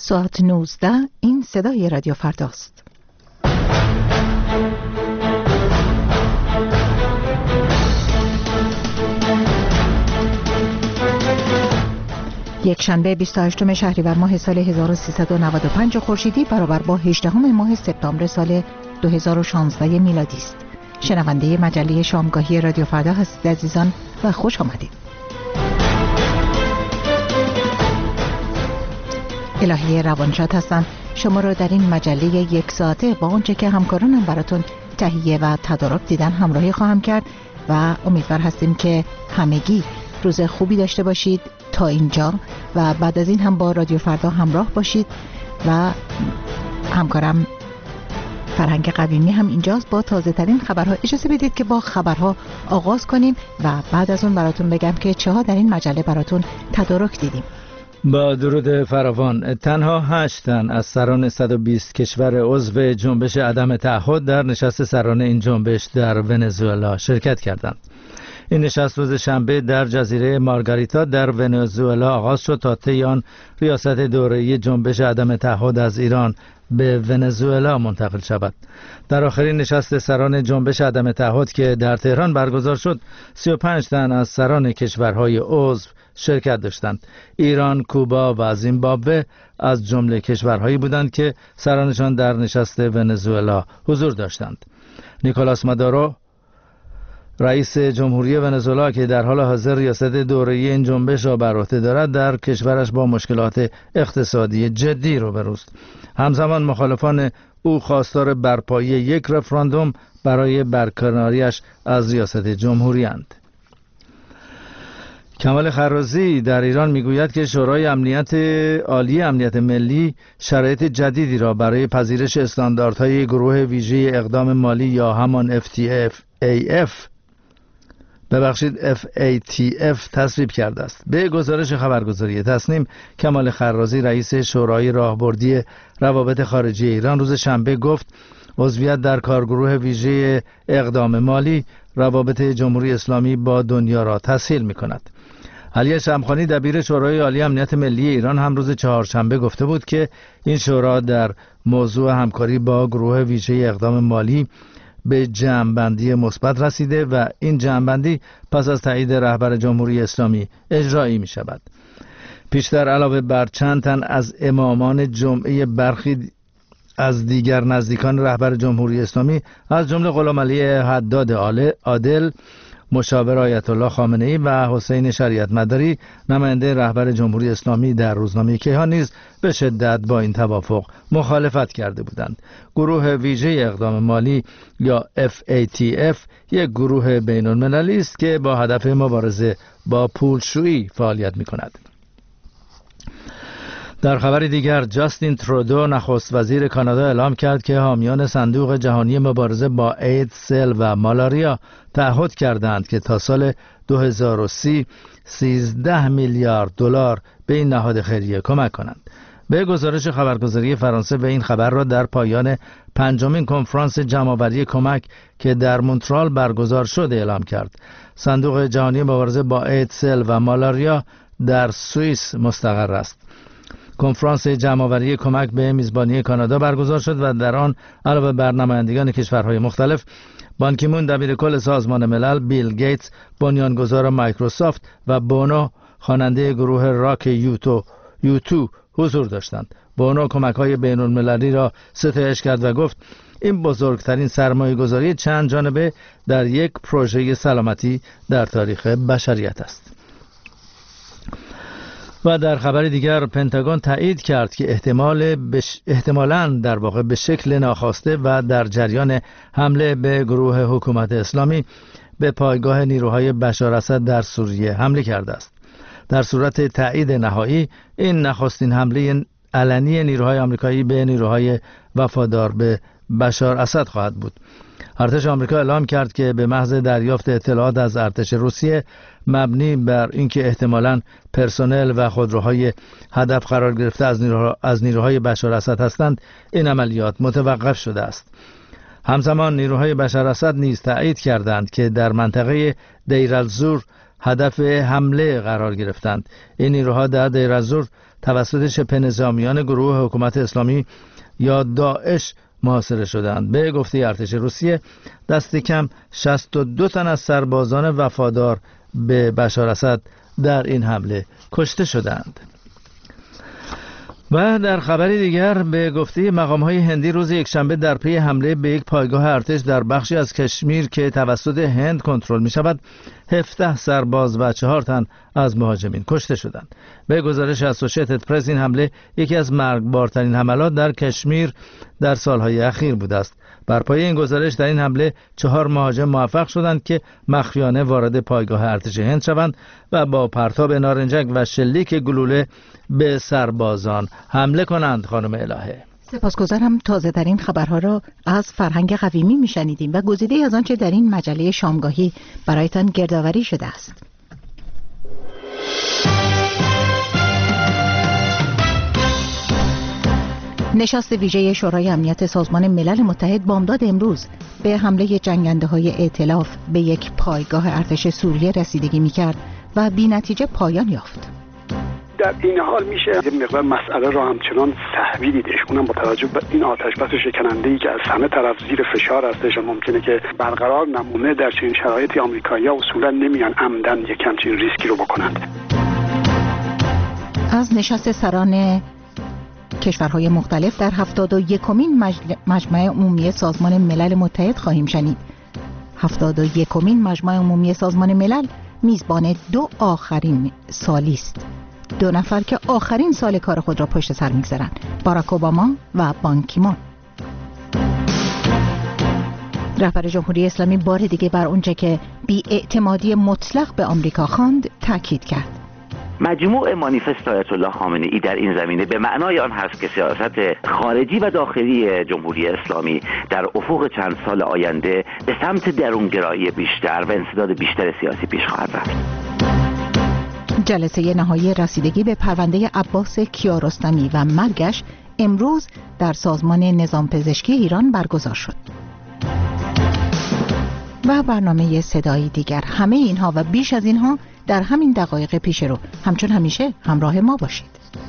ساعت 19 این صدای رادیو فرداست. یک شنبه 28 شهریور ماه سال 1395 خورشیدی برابر با 18 ماه سپتامبر سال 2016 میلادی است. شنونده مجله شامگاهی رادیو فردا هستید عزیزان و خوش آمدید. الهی روانشاد هستم. شما را در این مجله یک ساعته با آنچه که همکارانم براتون تهیه و تدارک دیدن همراهی خواهم کرد و امیدوار هستیم که همگی روز خوبی داشته باشید تا اینجا و بعد از این هم با رادیو فردا همراه باشید و همکارم فرهنگ قویمی هم اینجاست با تازه ترین خبرها. اجازه بدید که با خبرها آغاز کنیم و بعد از اون براتون بگم که چه ها در این مجله براتون تدارک دیدیم. با درود فراوان، تنها 8 تن از سران 120 کشور عضو جنبش عدم تعهد در نشست سران این جنبش در ونزوئلا شرکت کردند. این نشست روز شنبه در جزیره مارگاریتا در ونزوئلا آغاز شد تا طی آن ریاست دوره‌ای جنبش عدم تعهد از ایران به ونزوئلا منتقل شود. در آخرین نشست سران جنبش عدم تعهد که در تهران برگزار شد، 35 تن از سران کشورهای عضو شرکت داشتند. ایران، کوبا و زیمبابوه از جمله کشورهایی بودند که سرانشان در نشست ونزوئلا حضور داشتند. نیکولاس مادورو، رئیس جمهوری ونزوئلا که در حال حاضر ریاست دوره‌ای این جنبش را بر عهده دارد، در کشورش با مشکلات اقتصادی جدی روبروست. همزمان مخالفان او خواستار برپایی یک رفراندوم برای برکناریش از ریاست جمهوری اند. کمال خرازی در ایران میگوید که شورای امنیت عالی امنیت ملی شرایط جدیدی را برای پذیرش استانداردهای گروه ویژه اقدام مالی یا همان FATF تصویب کرده است. به گزارش خبرگزاری تصنیم، کمال خرازی رئیس شورای راهبردی روابط خارجی ایران روز شنبه گفت عضویت در کارگروه ویژه اقدام مالی روابط جمهوری اسلامی با دنیا را تسهیل می‌کند. علی شمخانی دبیر شورای عالی امنیت ملی ایران هم روز چهارشنبه گفته بود که این شورا در موضوع همکاری با گروه ویژه اقدام مالی به جمع‌بندی مثبت رسیده و این جمع‌بندی پس از تایید رهبر جمهوری اسلامی اجرایی می شود. پیشتر علاوه بر چند تن از امامان جمعه، برخی از دیگر نزدیکان رهبر جمهوری اسلامی از جمله غلامعلی حداد عادل، مشاور آیت الله خامنه‌ای و حسین شریعت مداری نماینده رهبر جمهوری اسلامی در روزنامه کیهان نیز به شدت با این توافق مخالفت کرده بودند. گروه ویژه اقدام مالی یا FATF یک گروه بین‌المللی است که با هدف مبارزه با پولشویی فعالیت می‌کند. در خبر دیگر، جاستین ترودو نخست وزیر کانادا اعلام کرد که حامیان صندوق جهانی مبارزه با ایدز، سل و مالاریا تعهد کردند که تا سال 2030 13 میلیارد دلار به این نهاد خیریه کمک کنند. به گزارش خبرگزاری فرانسه، به این خبر را در پایان 5مین کنفرانس جمع‌آوری کمک که در مونترال برگزار شد اعلام کرد. صندوق جهانی مبارزه با ایدز، سل و مالاریا در سوئیس مستقر است. کنفرانس جمع‌آوری کمک به میزبانی کانادا برگزار شد و در آن علاوه بر نمایندگان کشورهای مختلف، بان کی مون دبیر کل سازمان ملل، بیل گیتس بنیانگذار مایکروسافت و بونو خواننده گروه راک یوتو حضور داشتند. بونو کمک‌های بین‌المللی را ستایش کرد و گفت این بزرگترین سرمایه‌گذاری چند جانبه در یک پروژه سلامتی در تاریخ بشریت است. و در خبر دیگر، پنتاگون تایید کرد که احتمالاً در واقع به شکل ناخواسته و در جریان حمله به گروه حکومت اسلامی به پایگاه نیروهای بشار اسد در سوریه حمله کرده است. در صورت تایید نهایی، این نخستین حمله علنی نیروهای آمریکایی به نیروهای وفادار به بشار اسد خواهد بود. ارتش آمریکا اعلام کرد که به محض دریافت اطلاعات از ارتش روسیه مبنی بر اینکه احتمالاً پرسنل و خودروهای هدف قرار گرفته از نیروهای بشار اسد هستند، این عملیات متوقف شده است. همزمان نیروهای بشار اسد نیز تایید کردند که در منطقه دیر الزور هدف حمله قرار گرفتند. این نیروها در دیر الزور توسط شبه نظامیان گروه حکومت اسلامی یا داعش محاصره شدند. به گفته ارتش روسیه دست کم 62 تن از سربازان وفادار به بشار اسد در این حمله کشته شدند. و در خبری دیگر به گفته مقام‌های هندی روز یکشنبه در پی حمله به یک پایگاه ارتش در بخشی از کشمیر که توسط هند کنترل می‌شود 17 سرباز و 4 تن از مهاجمین کشته شدند. به گزارش اسوشیتد پرس این حمله یکی از مرگبارترین حملات در کشمیر در سالهای اخیر بوده است. بر پایه این گزارش در این حمله 4 مهاجم موفق شدند که مخفیانه وارد پایگاه ارتش هند شوند و با پرتاب نارنجک و شلیک گلوله به سربازان حمله کنند. خانم الهه سپاسگزارم. تازه در این خبرها را از فرهنگ قویمی میشنیدیم و گزیده از آنچه در این مجله شامگاهی برایتان گردآوری شده است. نشست ویژه شورای امنیت سازمان ملل متحد بامداد امروز به حمله جنگنده‌های ائتلاف به یک پایگاه ارتش سوریه رسیدگی می‌کرد و بی‌نتیجه پایان یافت. در این حال میشه یه مقدار مسئله را همچنان سهوی دیدش، اونم با توجه به این آتش بس شکننده‌ای که از همه طرف زیر فشار هستش و ممکنه که برقرار نمونه. در چنین شرایطی آمریکایی‌ها اصولا نمیان عمدن یک همچین ریسکی رو بکنند. از نشست سران کشورهای مختلف در 71مین مجمع عمومی سازمان ملل متحد خواهیم شنید. 71مین مجمع عمومی سازمان ملل میزبان 2 آخرین سالی است. 2 نفر که آخرین سال کار خود را پشت سر میگذارند، باراک اوباما و بان کی مون. رهبر جمهوری اسلامی بار دیگه بر اونچه که بی‌اعتمادی مطلق به آمریکا خواند تاکید کرد. مجموع مانیفست آیت الله خامنه‌ای در این زمینه به معنای آن هست که سیاست خارجی و داخلی جمهوری اسلامی در افق چند سال آینده به سمت درونگرایی بیشتر و انسداد بیشتر سیاسی پیش خواهد رفت. جلسه نهایی رسیدگی به پرونده عباس کیارستمی و مرگش امروز در سازمان نظام پزشکی ایران برگزار شد. و برنامه صدایی دیگر. همه اینها و بیش از اینها در همین دقایق پیش رو. همچون همیشه همراه ما باشید.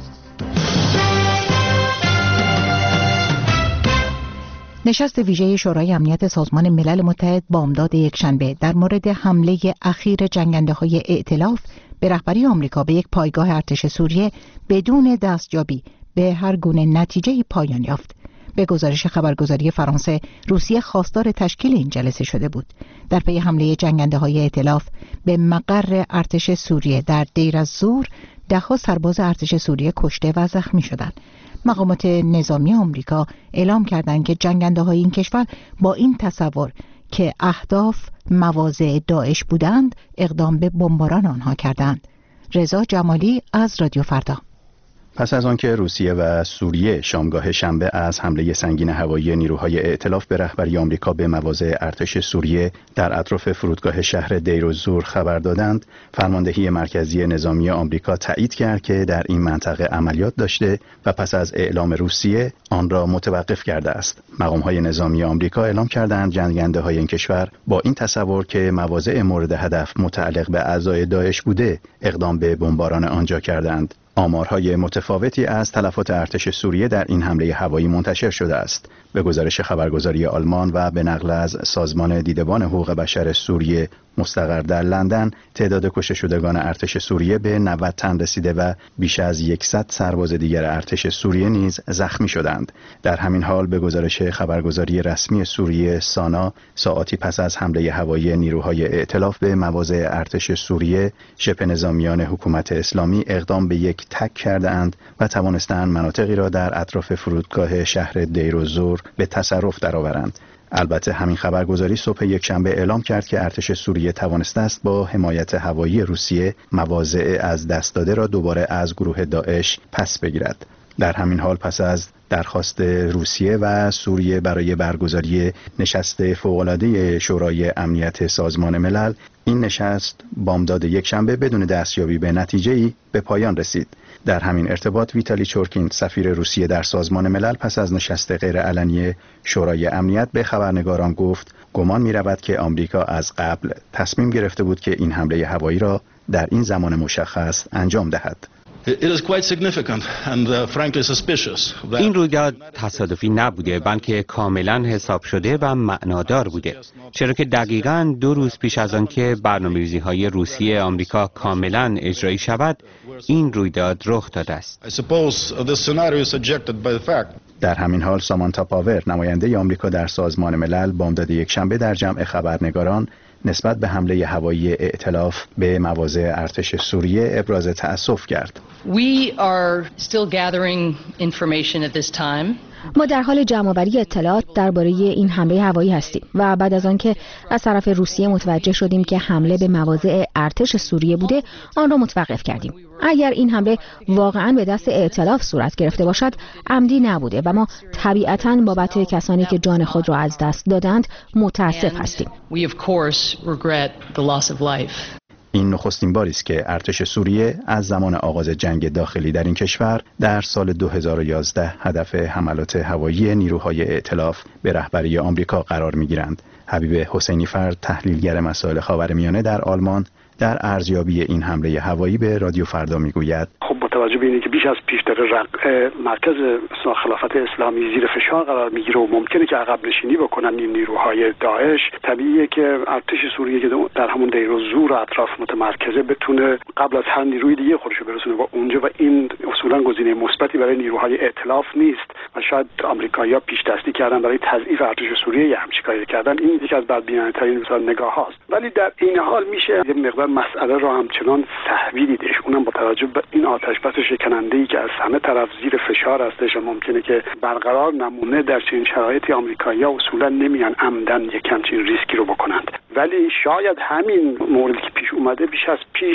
نشست ویژه شورای امنیت سازمان ملل متحد بامداد یکشنبه در مورد حمله اخیر جنگنده‌های ائتلاف به رهبری آمریکا به یک پایگاه ارتش سوریه بدون دستیابی به هر گونه نتیجه‌ای پایان یافت. به گزارش خبرگزاری فرانسه، روسیه خواستار تشکیل این جلسه شده بود. در پی حمله جنگنده‌های ائتلاف به مقر ارتش سوریه در دیر الزور، 10 سرباز ارتش سوریه کشته و زخمی شدند. مقامات نظامی آمریکا اعلام کردند که جنگنده‌های این کشور با این تصور که اهداف مواضع داعش بودند، اقدام به بمباران آنها کردند. رضا جمالی از رادیو فردا. پس از آنکه روسیه و سوریه شامگاه شنبه از حمله سنگین هوایی نیروهای ائتلاف به رهبری آمریکا به مواضع ارتش سوریه در اطراف فرودگاه شهر دیر الزور خبر دادند، فرماندهی مرکزی نظامی آمریکا تایید کرد که در این منطقه عملیات داشته و پس از اعلام روسیه آن را متوقف کرده است. مقام‌های نظامی آمریکا اعلام کردند جنگنده‌های این کشور با این تصور که مواضع مورد هدف متعلق به اعضای داعش بوده، اقدام به بمباران آنجا کردند. آمارهای متفاوتی از تلفات ارتش سوریه در این حمله هوایی منتشر شده است. به گزارش خبرگزاری آلمان و به نقل از سازمان دیدبان حقوق بشر سوریه مستقر در لندن، تعداد کشته شدگان ارتش سوریه به 90 تن رسیده و بیش از 100 سرباز دیگر ارتش سوریه نیز زخمی شدند. در همین حال به گزارش خبرگزاری رسمی سوریه سانا، ساعاتی پس از حمله هوایی نیروهای ائتلاف به مواضع ارتش سوریه، شبه نظامیان حکومت اسلامی اقدام به یک تک کردند و توانستند مناطقی را در اطراف فرودگاه شهر دیر الزور به تصرف درآورند. البته همین خبرگزاری صبح یکشنبه اعلام کرد که ارتش سوریه توانسته است با حمایت هوایی روسیه مواضع از دست داده را دوباره از گروه داعش پس بگیرد. در همین حال پس از درخواست روسیه و سوریه برای برگزاری نشست فوق‌العاده شورای امنیت سازمان ملل، این نشست بامداد یکشنبه بدون دستیابی به نتیجه‌ای به پایان رسید. در همین ارتباط ویتالی چورکین، سفیر روسیه در سازمان ملل، پس از نشست غیرعلنی شورای امنیت به خبرنگاران گفت گمان می‌رود که آمریکا از قبل تصمیم گرفته بود که این حمله هوایی را در این زمان مشخص انجام دهد. این رویداد تصادفی نبوده بلکه کاملا حساب شده و معنادار بوده، چرا که دقیقاً 2 روز پیش از آن که برنامه‌ریزی‌های روسیه آمریکا کاملا اجرایی شود این رویداد رخ داده است. در همین حال سامانتا پاور نماینده آمریکا در سازمان ملل بامداد یکشنبه در جمع خبرنگاران نسبت به حمله هوایی ائتلاف به مواضع ارتش سوریه ابراز تأسف کرد. We are still gathering information at this time. ما در حال جمع‌آوری اطلاعات درباره این حمله هوایی هستیم و بعد از آنکه از طرف روسیه متوجه شدیم که حمله به مواضع ارتش سوریه بوده آن را متوقف کردیم. اگر این حمله واقعاً به دست ائتلاف صورت گرفته باشد عمدی نبوده و ما طبیعتاً بابت کسانی که جان خود را از دست دادند متاسف هستیم. این نخستین باری است که ارتش سوریه از زمان آغاز جنگ داخلی در این کشور در سال 2011 هدف حملات هوایی نیروهای ائتلاف به رهبری آمریکا قرار می‌گیرند. حبیب حسینی فرد، تحلیلگر مسائل خاورمیانه در آلمان، در ارزیابی این حمله هوایی به رادیو فردا میگوید: خب با توجه به اینکه بیش از پیش داره مرکز خلافت اسلامی زیر فشار قرار میگیره و ممکنه که عقب نشینی بکنن این نیروهای داعش، طبیعیه که ارتش سوریه که در همون دیر و زور اطراف متمرکزه بتونه قبل از هر نیروی دیگه خودشو برسونه و اونجا، و این اصولا گزینه مثبتی برای نیروهای ائتلاف نیست و شاید آمریکایی‌ها پیش دستی کردن برای تضعیف ارتش سوریه همچین کاری کردن. این یکی از بدبینانه‌ترین نگاه هاست، ولی در این حال میشه یه مقدار مسئله را همچنان سهوی دیدش، اونم با توجه به این آتشبس شکننده‌ای که از همه طرف زیر فشار هستش و ممکنه که برقرار نمونه. در چنین شرایطی آمریکایی‌ها اصولا نمیان عمدن یک همچین ریسکی رو بکنند، ولی شاید همین موردی که پیش اومده بیش از پیش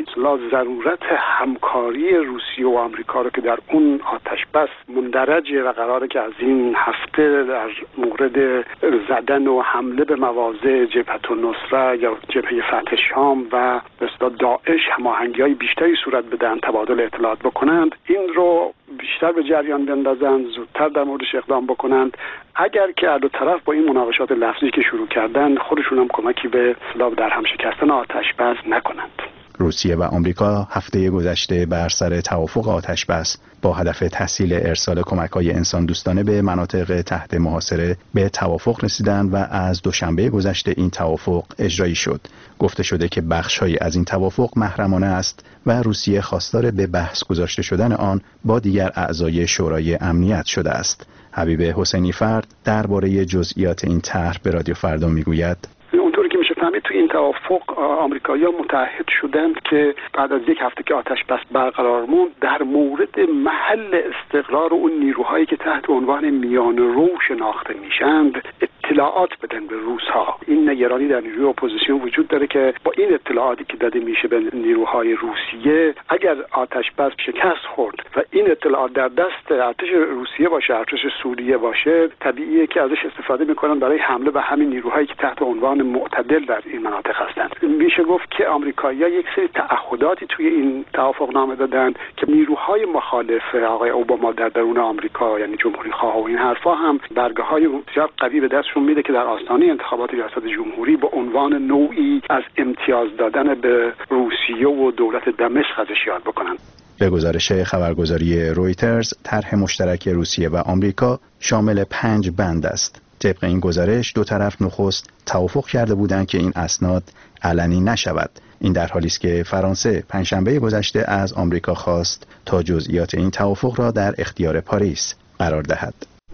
ضرورت همکاری روسیه و آمریکا رو که در اون آتشبس مندرجه و قراره که از این هفته در مورد زدن و حمله به مواضع جبهة النصره یا جبهه فتح شام و به اصطلاح داعش هماهنگی‌های بیشتری صورت بدن، تبادل اطلاعات بکنند، این رو بیشتر به جریان بندازند، زودتر در موردش اقدام بکنند، اگر که هر دو طرف با این مناقشات لفظی که شروع کردن خودشون هم کمکی به اصطلاح در هم شکستن آتشبس نکنند. روسیه و آمریکا هفته گذشته بر سر توافق آتشبس با هدف تسهیل ارسال کمک‌های انسان‌دوستانه به مناطق تحت محاصره به توافق رسیدند و از دوشنبه گذشته این توافق اجرایی شد. گفته شده که بخش‌هایی از این توافق محرمانه است و روسیه خواستار به بحث گذاشته شدن آن با دیگر اعضای شورای امنیت شده است. حبیب حسینی فرد درباره جزئیات این طرح به رادیو فردا میگوید: اونطوری که میشه فهمید توی این توافق آمریکایی‌ها متعهد شدند که بعد از یک هفته که آتش بس برقرار موند در مورد محل استقرار اون نیروهایی که تحت عنوان میان رو شناخته میشند اطلاعات بدن به روس‌ها. این نگرانی در نیروی اپوزیسیون وجود داره که با این اطلاعاتی که داده میشه به نیروهای روسیه، اگر آتش بس شکست خورد و این اطلاعات در دست ارتش روسیه باشه، ارتش سوریه باشه، طبیعیه که ازش استفاده میکنن برای حمله به همین نیروهایی که تحت عنوان معتدل در این مناطق هستند. میشه گفت که آمریکایی‌ها یک سری تعهداتی توی این توافق نامه دادن که نیروهای مخالف آقای اوباما در درون آمریکا، یعنی جمهوری‌خواه و این حرفا، هم برگه‌های بسیار قوی به دستشون میده که در آستانه انتخابات ریاست جمهوری با عنوان نوعی از امتیاز دادن به روسیه و دولت دمشق ازش یاد بکنن. به گزارش خبرگزاری رویترز، طرح مشترک روسیه و آمریکا شامل 5 بند است. طبق این گزارش دو طرف نخست توافق کرده بودند که این اسناد علنی نشود. این در حالی است که فرانسه پنجشنبه گذشته از آمریکا خواست تا جزئیات این توافق را در اختیار پاریس قرار دهد.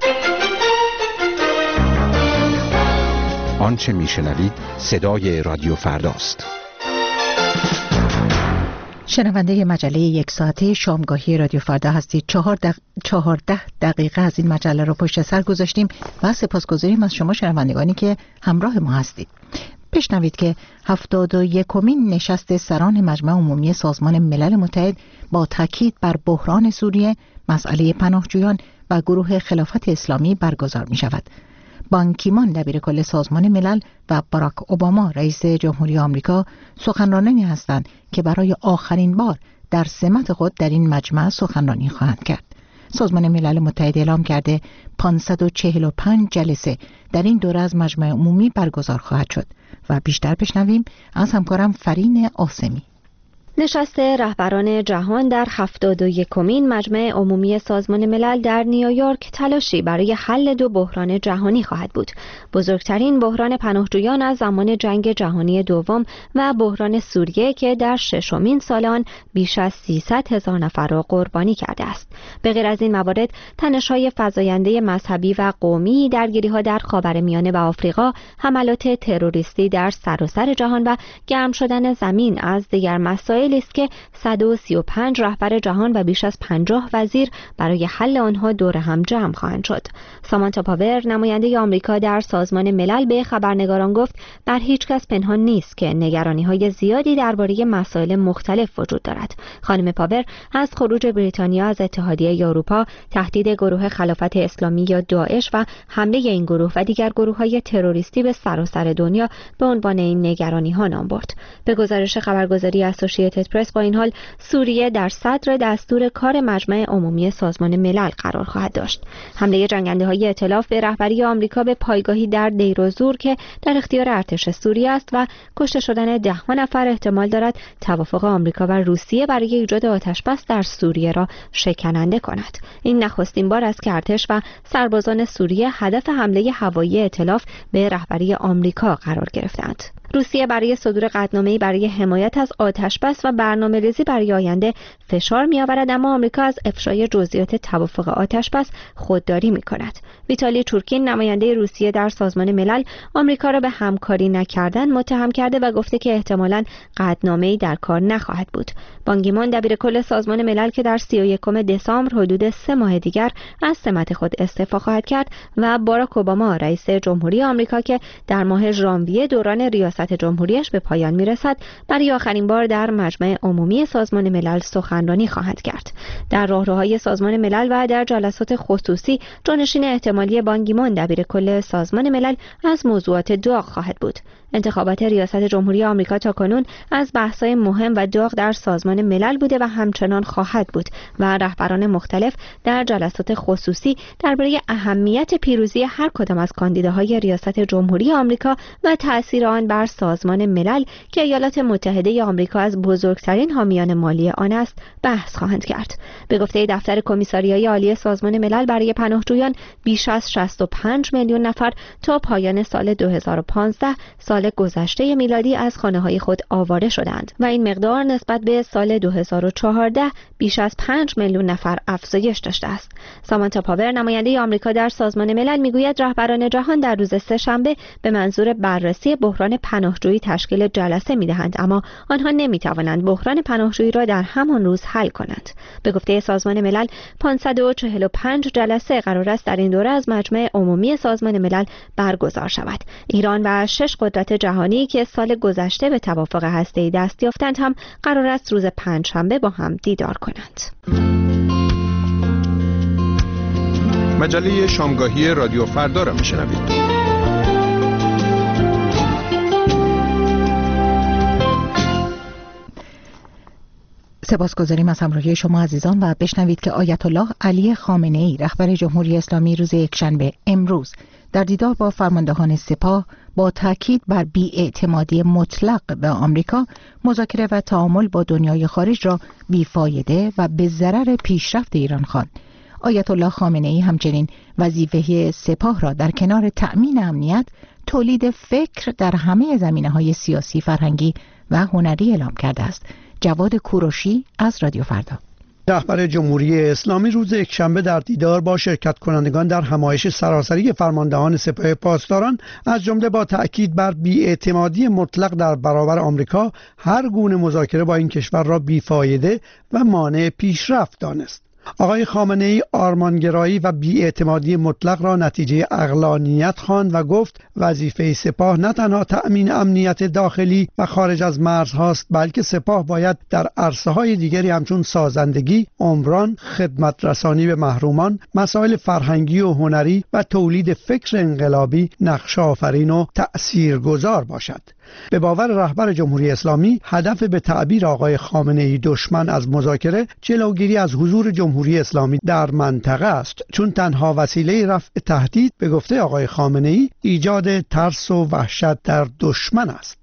آنچه میشنوید صدای رادیو فرداست. شنونده مجله یک ساعته شامگاهی رادیو فردا هستید. 14 دقیقه از این مجله رو پشت سر گذاشتیم و سپاسگزاریم از شما شنوندگانی که همراه ما هستید. بشنوید که 71مین نشست سران مجمع عمومی سازمان ملل متحد با تاکید بر بحران سوریه، مسئله پناهجویان و گروه خلافت اسلامی برگزار می شود. بان کی مون دبیر کل سازمان ملل و باراک اوباما رئیس جمهوری آمریکا سخنرانانی هستند که برای آخرین بار در سمت خود در این مجمع سخنرانی خواهند کرد. سازمان ملل متحد اعلام کرده 545 جلسه در این دوره از مجمع عمومی برگزار خواهد شد و بیشتر بشنویم از همکارم فرین آسمی. نشست رهبران جهان در 71مین مجمع عمومی سازمان ملل در نیویورک تلاشی برای حل دو بحران جهانی خواهد بود. بزرگترین بحران پناهجویان از زمان جنگ جهانی دوم و بحران سوریه که در 6مین سال آن بیش از 300,000 نفر را قربانی کرده است. به غیر از این موارد، تنش‌های فزاینده مذهبی و قومی، درگیری‌ها در خاورمیانه و آفریقا، حملات تروریستی در سراسر جهان و گرم شدن زمین از دیگر مسائل است که 135 رهبر جهان و بیش از 50 وزیر برای حل آنها دور هم جمع خواهند شد. سامانتا پاور، نماینده آمریکا در سازمان ملل، به خبرنگاران گفت بر هیچ کس پنهان نیست که نگرانی‌های زیادی درباره مسائل مختلف وجود دارد. خانم پاور از خروج بریتانیا از اتحادیه اروپا، تهدید گروه خلافت اسلامی یا داعش و حمله این گروه و دیگر گروه‌های تروریستی به سراسر دنیا به عنوان این نگرانی‌ها نام برد. به گزارش خبرگزاری اسوسییتد پرس، با این حال سوریه در صدر دستور کار مجمع عمومی سازمان ملل قرار خواهد داشت. حمله جنگنده‌های ائتلاف به رهبری آمریکا به پایگاهی در دیروزور که در اختیار ارتش سوریه است و کشته شدن 10 نفر احتمال دارد توافق آمریکا و روسیه برای ایجاد آتش‌بس در سوریه را شکننده کند. این نخستین بار است که ارتش و سربازان سوریه هدف حمله هوایی ائتلاف به رهبری آمریکا قرار گرفتند. روسیه برای صدور قطعنامه‌ای برای حمایت از آتش‌بس و برنامه‌ریزی برای آینده فشار می‌آورد، اما آمریکا از افشای جزئیات توافق آتش‌بس خودداری می‌کند. ویتالی چورکین، نماینده روسیه در سازمان ملل، آمریکا را به همکاری نکردن متهم کرده و گفته که احتمالاً قطعنامه‌ای در کار نخواهد بود. بان کی مون، دبیرکل سازمان ملل، که در 31 دسامبر حدود 3 ماه دیگر از سمت خود استعفا خواهد کرد، و باراک اوباما، رئیس جمهوری آمریکا، که در ماه ژانویه دوران ریاست جمهوریش به پایان میرسد، برای آخرین بار در مجمع عمومی سازمان ملل سخنرانی خواهد کرد. در راهروهای سازمان ملل و در جلسات خصوصی، جانشین احتمالی بان کی مون، دبیرکل سازمان ملل، از موضوعات داغ خواهد بود. انتخابات ریاست جمهوری آمریکا تاکنون از بحث‌های مهم و داغ در سازمان ملل بوده و همچنان خواهد بود و رهبران مختلف در جلسات خصوصی درباره اهمیت پیروزی هر کدام از کاندیداهای ریاست جمهوری آمریکا و تأثیر آن بر سازمان ملل که ایالات متحده آمریکا از بزرگترین حامیان مالی آن است بحث خواهند کرد. به گفته دفتر کمیساریای عالی سازمان ملل برای پناهجویان، بیش از 65 میلیون نفر تا پایان سال 2015 سال گذشته میلادی از خانه‌های خود آواره شدند و این مقدار نسبت به سال 2014 بیش از 5 میلیون نفر افزایش داشته است. سامانتا پاور، نماینده آمریکا در سازمان ملل، میگوید رهبران جهان در روز سه‌شنبه به منظور بررسی بحران پناهجویی تشکیل جلسه می‌دهند، اما آنها نمی‌توانند بحران پناهجویی را در همان روز حل کنند. به گفته سازمان ملل، 545 جلسه قرار است در این دوره از مجمع عمومی سازمان ملل برگزار شود. ایران و 6 قدرت جهانی که سال گذشته به توافق هسته‌ای دست یافتند هم قرار است روز پنجشنبه با هم دیدار کنند. مجله شامگاهی رادیو فردا را میشنوید. سپاسگزاریم از همراهی شما عزیزان و بشنوید که آیت الله علی خامنه‌ای، رهبر جمهوری اسلامی، روز یکشنبه امروز در دیدار با فرماندهان سپاه با تاکید بر بی‌اعتمادی مطلق به آمریکا، مذاکره و تعامل با دنیای خارج را بیفایده و به ضرر پیشرفت ایران خواند. آیت الله خامنه‌ای همچنین وظیفه سپاه را در کنار تأمین امنیت، تولید فکر در همه زمینه‌های سیاسی، فرهنگی و هنری اعلام کرده است. جواد کوروشی از رادیو فردا. رهبر جمهوری اسلامی روز یکشنبه در دیدار با شرکت کنندگان در همایش سراسری فرماندهان سپاه پاسداران، از جمله با تأکید بر بی‌اعتمادی مطلق در برابر آمریکا، هر گونه مذاکره با این کشور را بیفایده و مانع پیشرفت دانست. آقای خامنه‌ای آرمانگرایی و بی‌اعتمادی مطلق را نتیجه عقلانیت خواند و گفت وظیفه سپاه نه تنها تأمین امنیت داخلی و خارج از مرزهاست، بلکه سپاه باید در عرصه‌های دیگری همچون سازندگی، عمران، خدمت رسانی به محرومان، مسائل فرهنگی و هنری و تولید فکر انقلابی نقش آفرین و تأثیرگذار باشد. به باور رهبر جمهوری اسلامی، هدف به تعبیر آقای خامنه‌ای دشمن از مذاکره جلوگیری از حضور جمهوری اسلامی در منطقه است، چون تنها وسیله رفع تهدید به گفته آقای خامنه‌ای ایجاد ترس و وحشت در دشمن است.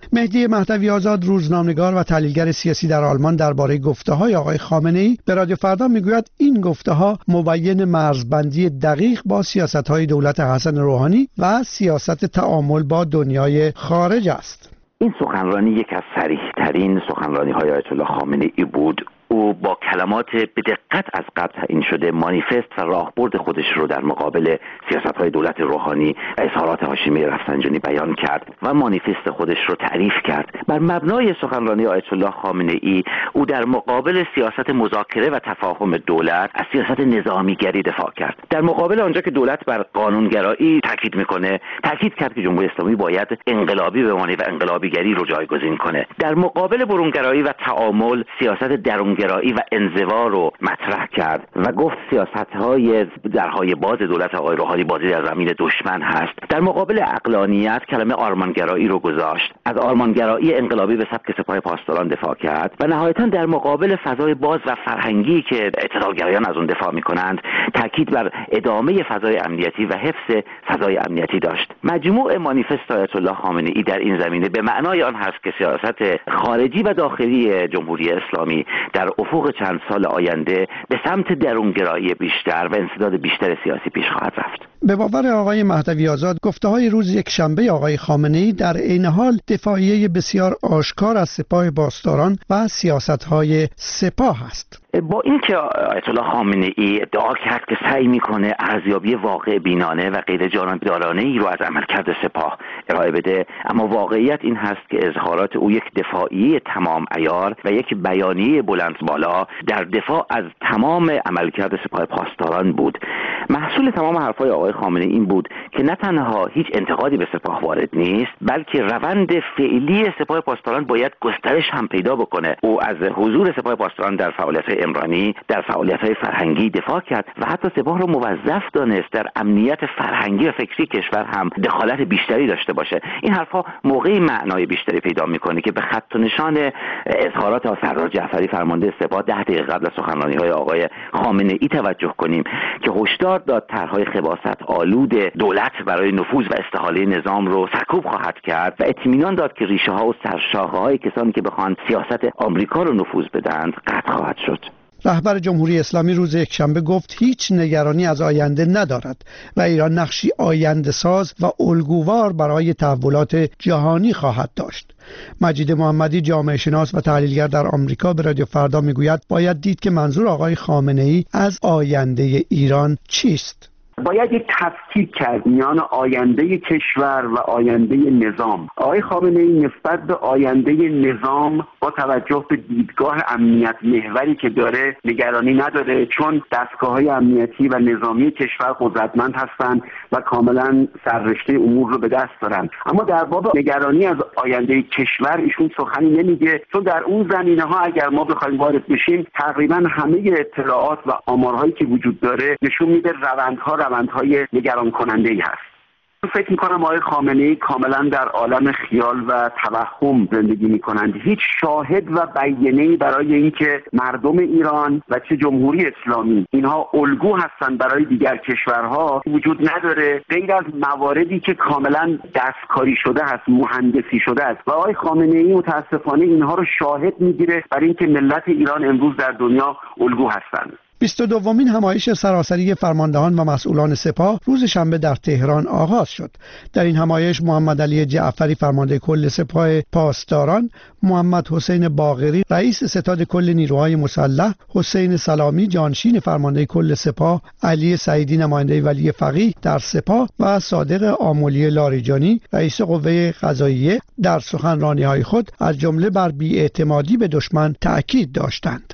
مهدی مهدوی آزاد، روزنامه‌نگار و تحلیلگر سیاسی در آلمان، درباره گفته‌های آقای خامنه‌ای به رادیو فردا میگوید این گفته‌ها مبین مرزبندی دقیق با سیاست‌های دولت حسن روحانی و سیاست تعامل با دنیای خارج است. این سخنرانی یک از صریح‌ترین سخنرانی‌های آیت الله خامنه‌ای بود. او با کلمات به دقت از قبل تعیین شده مانیفست و راهبرد خودش رو در مقابل سیاست‌های دولت روحانی و اظهارات هاشمی رفسنجانی بیان کرد و مانیفست خودش رو تعریف کرد. بر مبنای سخنرانی آیت الله خامنه‌ای او در مقابل سیاست مذاکره و تفاهم دولت از سیاست نظامیگری دفاع کرد. در مقابل آنجا که دولت بر قانونگرایی تاکید میکنه، تاکید کرد که جمهوری اسلامی باید انقلابی بمانه و انقلابیگری رو جایگزین کنه. در مقابل برونگرایی و تعامل، سیاست درونگرایی و انزوا رو مطرح کرد و گفت سیاست‌های درهای باز دولت آقای روحانی بازی در زمین دشمن هست. در مقابل عقلانیت کلمه آرمانگرایی رو گذاشت، از آرمانگرایی انقلابی به سبک سپاه پاسداران دفاع کرد و نهایتاً در مقابل فضای باز و فرهنگی که اعتدالگرایان از اون دفاع می‌کنند تاکید بر ادامه فضای امنیتی و حفظ فضای امنیتی داشت. مجموع مانیفست آیت الله خامنه‌ای در این زمینه به معنای آن هست که سیاست خارجی و داخلی جمهوری اسلامی در افق چند سال آینده به سمت درونگرایی بیشتر و انسداد بیشتر سیاسی پیش خواهد رفت. به باور آقای مهدوی آزاد، گفته‌های روز یکشنبه آقای خامنه‌ای در عین حال دفاعیه بسیار آشکار از سپاه پاسداران و سیاست‌های سپاه است. با اینکه آیت الله خامنه‌ای ادعا کرد که سعی میکنه ارزیابی واقع بینانه و غیر جانبدارانه ای رو از عملکرد سپاه ارائه بده، اما واقعیت این هست که اظهارات او یک دفاعیه تمام عیار و یک بیانیه بلند بالا در دفاع از تمام عملکرد سپاه پاسداران بود. محصول تمام حرفای آقای خامنه‌ای این بود که نه تنها هیچ انتقادی به سپاه وارد نیست، بلکه روند فعلی سپاه پاسداران باید گسترش هم پیدا بکنه. او از حضور سپاه پاسداران در فعالیت‌های عمرانی، در فعالیت‌های فرهنگی دفاع کرد و حتی سپاه را موظف دانست در امنیت فرهنگی و فکری کشور هم دخالت بیشتری داشته باشه. این حرفا موقعی معنای بیشتری پیدا میکنه که به خط و نشان اظهارات سردار جعفری فرمانده سپاه 10 دقیقه قبل از سخنرانی‌های آقای خامنه‌ای توجه کنیم که هشدار داد طرح‌های خباثت آلود دولت برای نفوذ و استحاله نظام رو سرکوب خواهد کرد و اطمینان داد که ریشه‌ها و سرشاخه‌های کسانی که بخوان سیاست آمریکا رو نفوذ بدند قطع خواهد شد. رهبر جمهوری اسلامی روز یکشنبه گفت هیچ نگرانی از آینده ندارد و ایران نقشی آینده ساز و الگووار برای تحولات جهانی خواهد داشت. مجید محمدی، جامعه شناس و تحلیلگر در آمریکا، به رادیو فردا میگوید باید دید که منظور آقای خامنه‌ای از آینده ایران چیست. باید یک تفکیک کرد میان آینده کشور و آینده نظام. آقای خامنه‌ای نسبت به آینده نظام با توجه به دیدگاه امنیت محوری که داره نگرانی نداره، چون دستگاه‌های امنیتی و نظامی کشور قدرتمند هستند و کاملا سررشته امور رو به دست دارن. اما در باب نگرانی از آینده کشور ایشون سخنی نمیگه، چون در اون زمینه‌ها اگر ما بخوایم وارد بشیم تقریبا همه اطلاعات و آمارهایی که وجود داره نشون میده روندهای نگران کننده ای هست. فکر میکنم آقای خامنه‌ای کاملا در عالم خیال و توهم زندگی میکنند. هیچ شاهد و بیانیه‌ای برای اینکه مردم ایران و چه جمهوری اسلامی اینها الگو هستند برای دیگر کشورها وجود نداره، غیر از مواردی که کاملا دستکاری شده است، مهندسی شده است و آقای خامنه‌ای متاسفانه اینها رو شاهد میگیره برای اینکه ملت ایران امروز در دنیا الگو هستند. 22مین همایش سراسری فرماندهان و مسئولان سپاه روز شنبه در تهران آغاز شد. در این همایش محمد علی جعفری فرمانده کل سپاه پاسداران، محمد حسین باقری رئیس ستاد کل نیروهای مسلح، حسین سلامی جانشین فرمانده کل سپاه، علی سعیدی نماینده ولی فقیه در سپاه و صادق آملی لاریجانی رئیس قوه قضاییه در سخنرانی‌های خود از جمله بر بی‌اعتمادی به دشمن تأکید داشتند.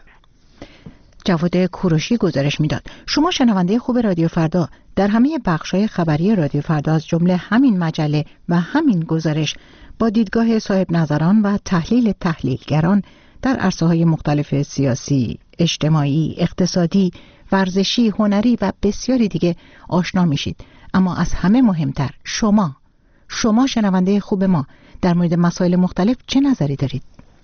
جواد کوروشی گزارش میداد. شما شنونده خوب رادیو فردا، در همه بخش‌های خبری رادیو فردا از جمله همین مجله و همین گزارش با دیدگاه صاحب نظران و تحلیل تحلیلگران در عرصه‌های مختلف سیاسی، اجتماعی، اقتصادی، ورزشی، هنری و بسیاری دیگه آشنا میشید. اما از همه مهمتر شما شنونده خوب ما در مورد مسائل مختلف چه نظری دارید؟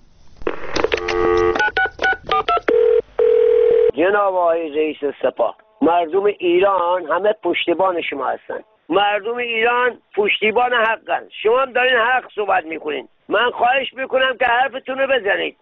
جناب آقای رئیس سپاه، مردم ایران همه پشتیبان شما هستن. مردم ایران پشتیبان حقن. شما هم دارین حق صحبت میکنین. من خواهش میکنم که حرفتون رو بزنید.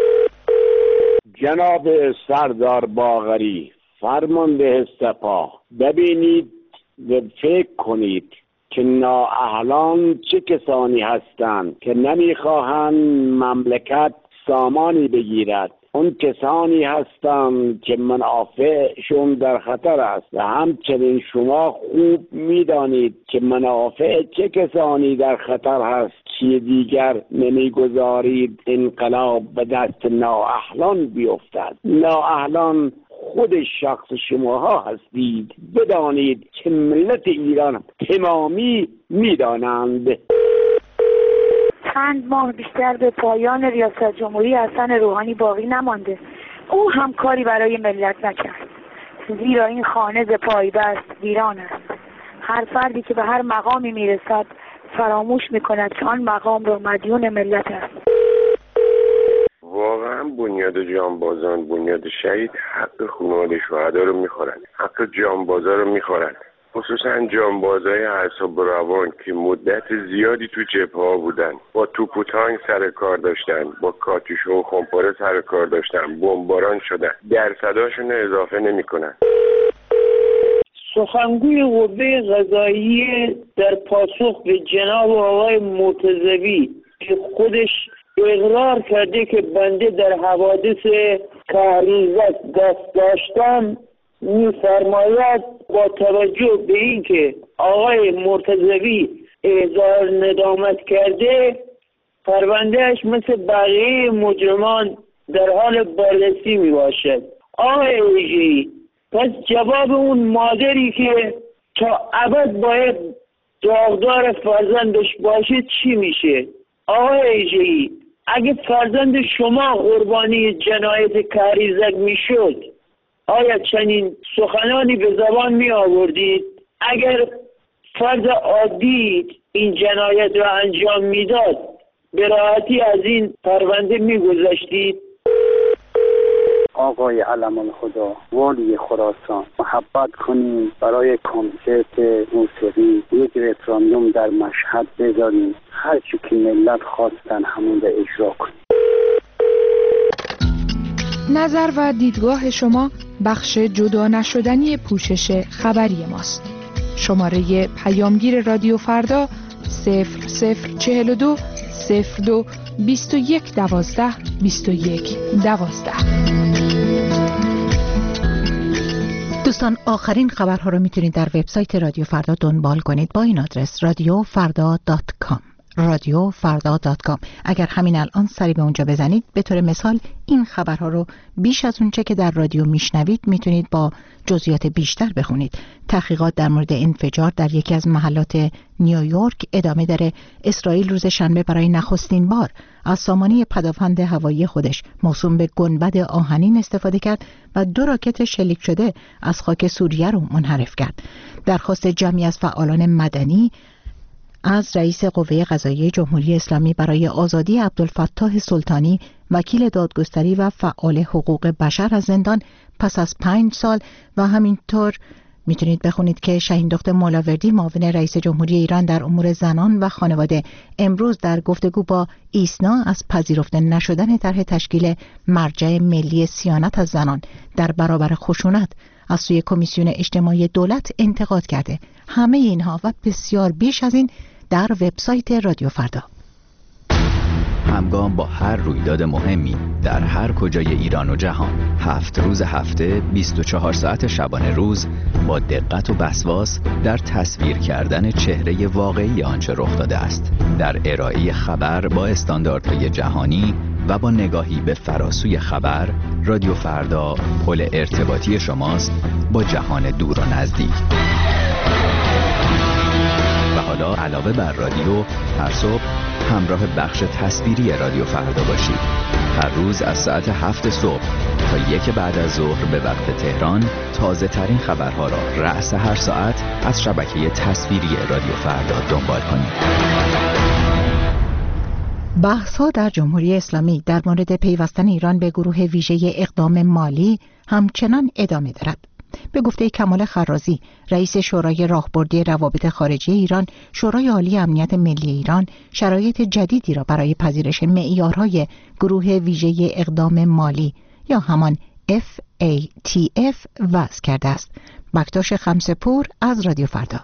جناب سردار باقری، فرمانده سپاه، ببینید و فکر کنید که نااهلان چه کسانی هستند که نمیخواهند مملکت سامانی بگیرد. اون کسانی هستند که منافعشون در خطر است و همچنین شما خوب میدانید که منافع چه کسانی در خطر هست که دیگر نمیگذارید انقلاب به دست نااهلان بیفتد. نااهلان خود شخص شماها هستید. بدانید که ملت ایران تمامی میدانند. چند ماه بیشتر به پایان ریاست جمهوری حسن روحانی باقی نمانده. او هم کاری برای ملت نکرد، زیرا این خانه ز پایبست ویران است. هر فردی که به هر مقامی میرسد فراموش میکند که آن مقام رو مدیون ملت است. واقعا بنیاد جانبازان، بنیاد شهید حق خانواده شهدا رو میخورن، حق جانبازا رو میخورن، خصوصا جانبازای اعصاب روان که مدت زیادی تو جبهه‌ها بودن، با توپ و تانک سر کار داشتن، با کاتوش و خمپاره سر کار داشتن، بمباران شدن، درصداشون اضافه نمیکنن. سخنگوی قوه قضاییه در پاسخ به جناب آقای مرتضوی که خودش اقرار کرده که بنده در حوادث کهریزک دست داشتم، می‌فرماید با توجه به اینکه آقای مرتضوی اظهار ندامت کرده، پروندهش مثل بقیه مجرمان در حال بررسی میباشد. آقای ایجی، پس جواب اون مادری که تا ابد باید داغدار فرزندش باشه چی میشه؟ آقای ایجی، اگه فرزند شما قربانی جنایت کهریزک میشد، آیا چنین سخنانی به زبان می آوردید؟ اگر فرد عادی این جنایت را انجام میداد، به راحتی از این پرونده می گذشتید؟ آقای علم الخدا، والی خراسان، محبت کنیم برای کنسرت موسیقی یک رفراندوم در مشهد بذاریم، هر چی که ملت خواستن همون رو اجرا کنیم. نظر و دیدگاه شما بخش جدا نشدنی پوشش خبری ماست. شماره پیامگیر رادیو فردا 0042 02 21 12 21 12. دوستان، آخرین خبرها رو میتونید در وبسایت رادیو فردا دنبال کنید با این آدرس radiofarda.com radiofarda.com. اگر همین الان سری به اونجا بزنید، به طور مثال این خبرها رو بیش از اونچه که در رادیو میشنوید میتونید با جزئیات بیشتر بخونید. تحقیقات در مورد انفجار در یکی از محلات نیویورک ادامه داره. اسرائیل روز شنبه برای نخستین بار از سامانه پدافند هوایی خودش موسوم به گنبد آهنین استفاده کرد و 2 راکت شلیک شده از خاک سوریه رو منحرف کرد. درخواست جمعی از فعالان مدنی از رئیس قوه قضاییه جمهوری اسلامی برای آزادی عبدالفتاح سلطانی، وکیل دادگستری و فعال حقوق بشر از زندان پس از 5 سال و همینطور میتونید بخونید که شاهین دختر مولاوردی، معاون رئیس جمهوری ایران در امور زنان و خانواده، امروز در گفتگو با ایسنا از پذیرفته نشدن طرح تشکیل مرجع ملی صیانت از زنان در برابر خشونت از سوی کمیسیون اجتماعی دولت انتقاد کرده. همه اینها و بسیار بیش از این در وبسایت رادیو فردا. همگام با هر رویداد مهمی در هر کجای ایران و جهان، 7 روز هفته 24 ساعت شبانه روز با دقت و وسواس در تصویر کردن چهره واقعی آنچه رخ داده است، در ارائه خبر با استانداردهای جهانی و با نگاهی به فراسوی خبر. رادیو فردا پل ارتباطی شماست با جهان دور و نزدیک. و حالا علاوه بر رادیو، هر صبح همراه بخش تصویری رادیو فردا باشید. هر روز از ساعت 7 صبح تا 1 بعد از ظهر به وقت تهران تازه ترین خبرها را رأس هر ساعت از شبکه تصویری رادیو فردا دنبال کنید. بحث‌ها در جمهوری اسلامی در مورد پیوستن ایران به گروه ویژه اقدام مالی همچنان ادامه دارد. به گفته کمال خرازی، رئیس شورای راهبردی روابط خارجی ایران، شورای عالی امنیت ملی ایران شرایط جدیدی را برای پذیرش معیارهای گروه ویژه اقدام مالی یا همان FATF وضع کرده است. بکتاش خمسه‌پور از رادیو فردا.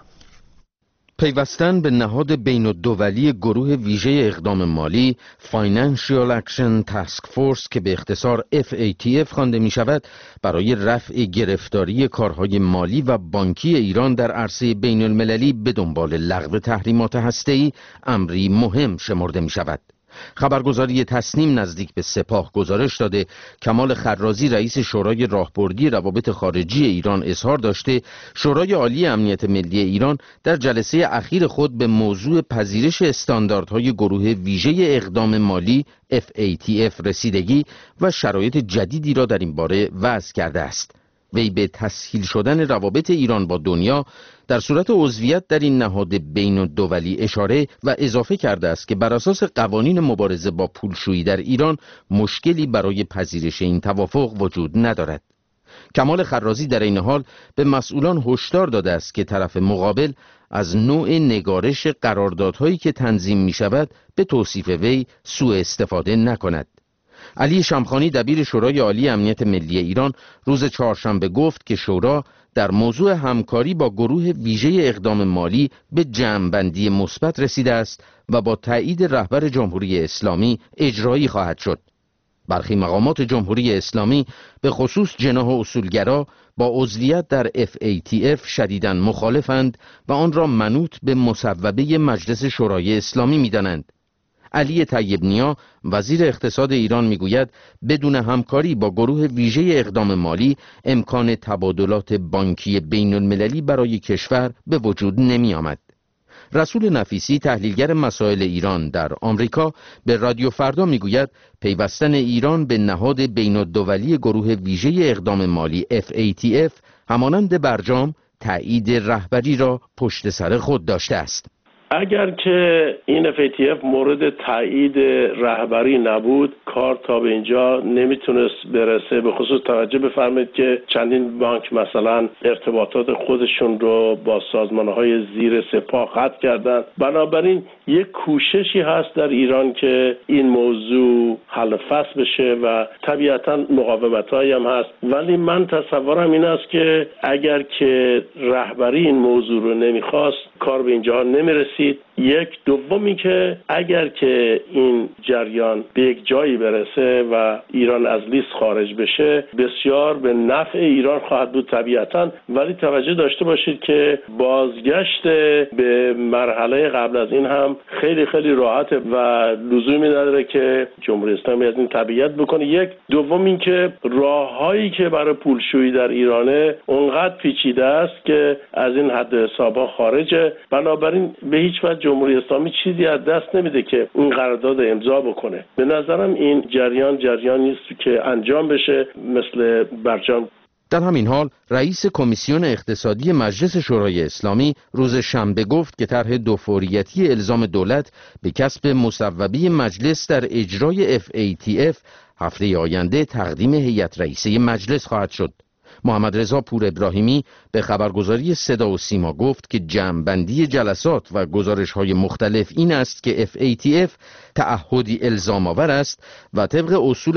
پیوستن به نهاد بین‌الدولی گروه ویژه اقدام مالی Financial Action Task Force که به اختصار FATF خوانده می شود، برای رفع گرفتاری کارهای مالی و بانکی ایران در عرصه بین المللی به دنبال لغو تحریمات هسته‌ای امری مهم شمرده می شود. خبرگزاری تصنیم نزدیک به سپاه گزارش داده کمال خرازی رئیس شورای راهبردی روابط خارجی ایران اظهار داشته شورای عالی امنیت ملی ایران در جلسه اخیر خود به موضوع پذیرش استانداردهای گروه ویژه اقدام مالی FATF رسیدگی و شرایط جدیدی را در این باره وضع کرده است. وی به تسهیل شدن روابط ایران با دنیا در صورت عضویت در این نهاد بین‌الدولی اشاره و اضافه کرده است که بر اساس قوانین مبارزه با پولشویی در ایران مشکلی برای پذیرش این توافق وجود ندارد. کمال خرازی در این حال به مسئولان هشدار داده است که طرف مقابل از نوع نگارش قراردادهایی که تنظیم می شود به توصیف وی سوء استفاده نکند. علی شمخانی دبیر شورای عالی امنیت ملی ایران روز چهارشنبه گفت که شورا در موضوع همکاری با گروه ویژه اقدام مالی به جمع‌بندی مثبت رسیده است و با تایید رهبر جمهوری اسلامی اجرایی خواهد شد. برخی مقامات جمهوری اسلامی به خصوص جناح اصولگرا با عضویت در FATF شدیداً مخالفند و آن را منوط به مصوبه مجلس شورای اسلامی می‌دانند. علی طیب نیا وزیر اقتصاد ایران میگوید بدون همکاری با گروه ویژه اقدام مالی امکان تبادلات بانکی بین المللی برای کشور به وجود نمی آمد. رسول نفیسی تحلیلگر مسائل ایران در آمریکا به رادیو فردا میگوید پیوستن ایران به نهاد بین‌الدولی گروه ویژه اقدام مالی FATF همانند برجام تایید رهبری را پشت سر خود داشته است. اگر که این FATF مورد تایید رهبری نبود کار تا به اینجا نمیتونست برسه. به خصوص توجه بفرمایید که چندین بانک مثلا ارتباطات خودشون رو با سازمانهای زیر سپاه قطع کردن. بنابراین یک کوششی هست در ایران که این موضوع حل فصل بشه و طبیعتا مقاومت‌هایی هم هست، ولی من تصورم این است که اگر که رهبری این موضوع رو نمیخواست کار به اینجا نمیرسید. یک دومی که اگر که این جریان به یک جایی برسه و ایران از لیست خارج بشه بسیار به نفع ایران خواهد بود طبیعتا، ولی توجه داشته باشید که بازگشت به مرحله قبل از این هم خیلی خیلی راحته و لزومی نداره که جمهوری اسلامی از این تبعیت بکنه. یک دوم این که راههایی که برای پولشویی در ایرانه اونقدر پیچیده است که از این حد حسابها خارجه. بنابراین به هیچ وجه جمهوری اسلامی چیزی از دست نمیده که این قرارداد امضا بکنه. به نظرم این جریانی است که انجام بشه مثل برجام. در همین حال رئیس کمیسیون اقتصادی مجلس شورای اسلامی روز شنبه گفت که طرح دوفوریتی الزام دولت به کسب مصوبه مجلس در اجرای FATF هفته آینده تقدیم هیئت رئیسه مجلس خواهد شد. محمد رضا پور ابراهیمی به خبرگزاری صدا و سیما گفت که جمع‌بندی جلسات و گزارش‌های مختلف این است که FATF تعهدی الزام آور است و طبق اصول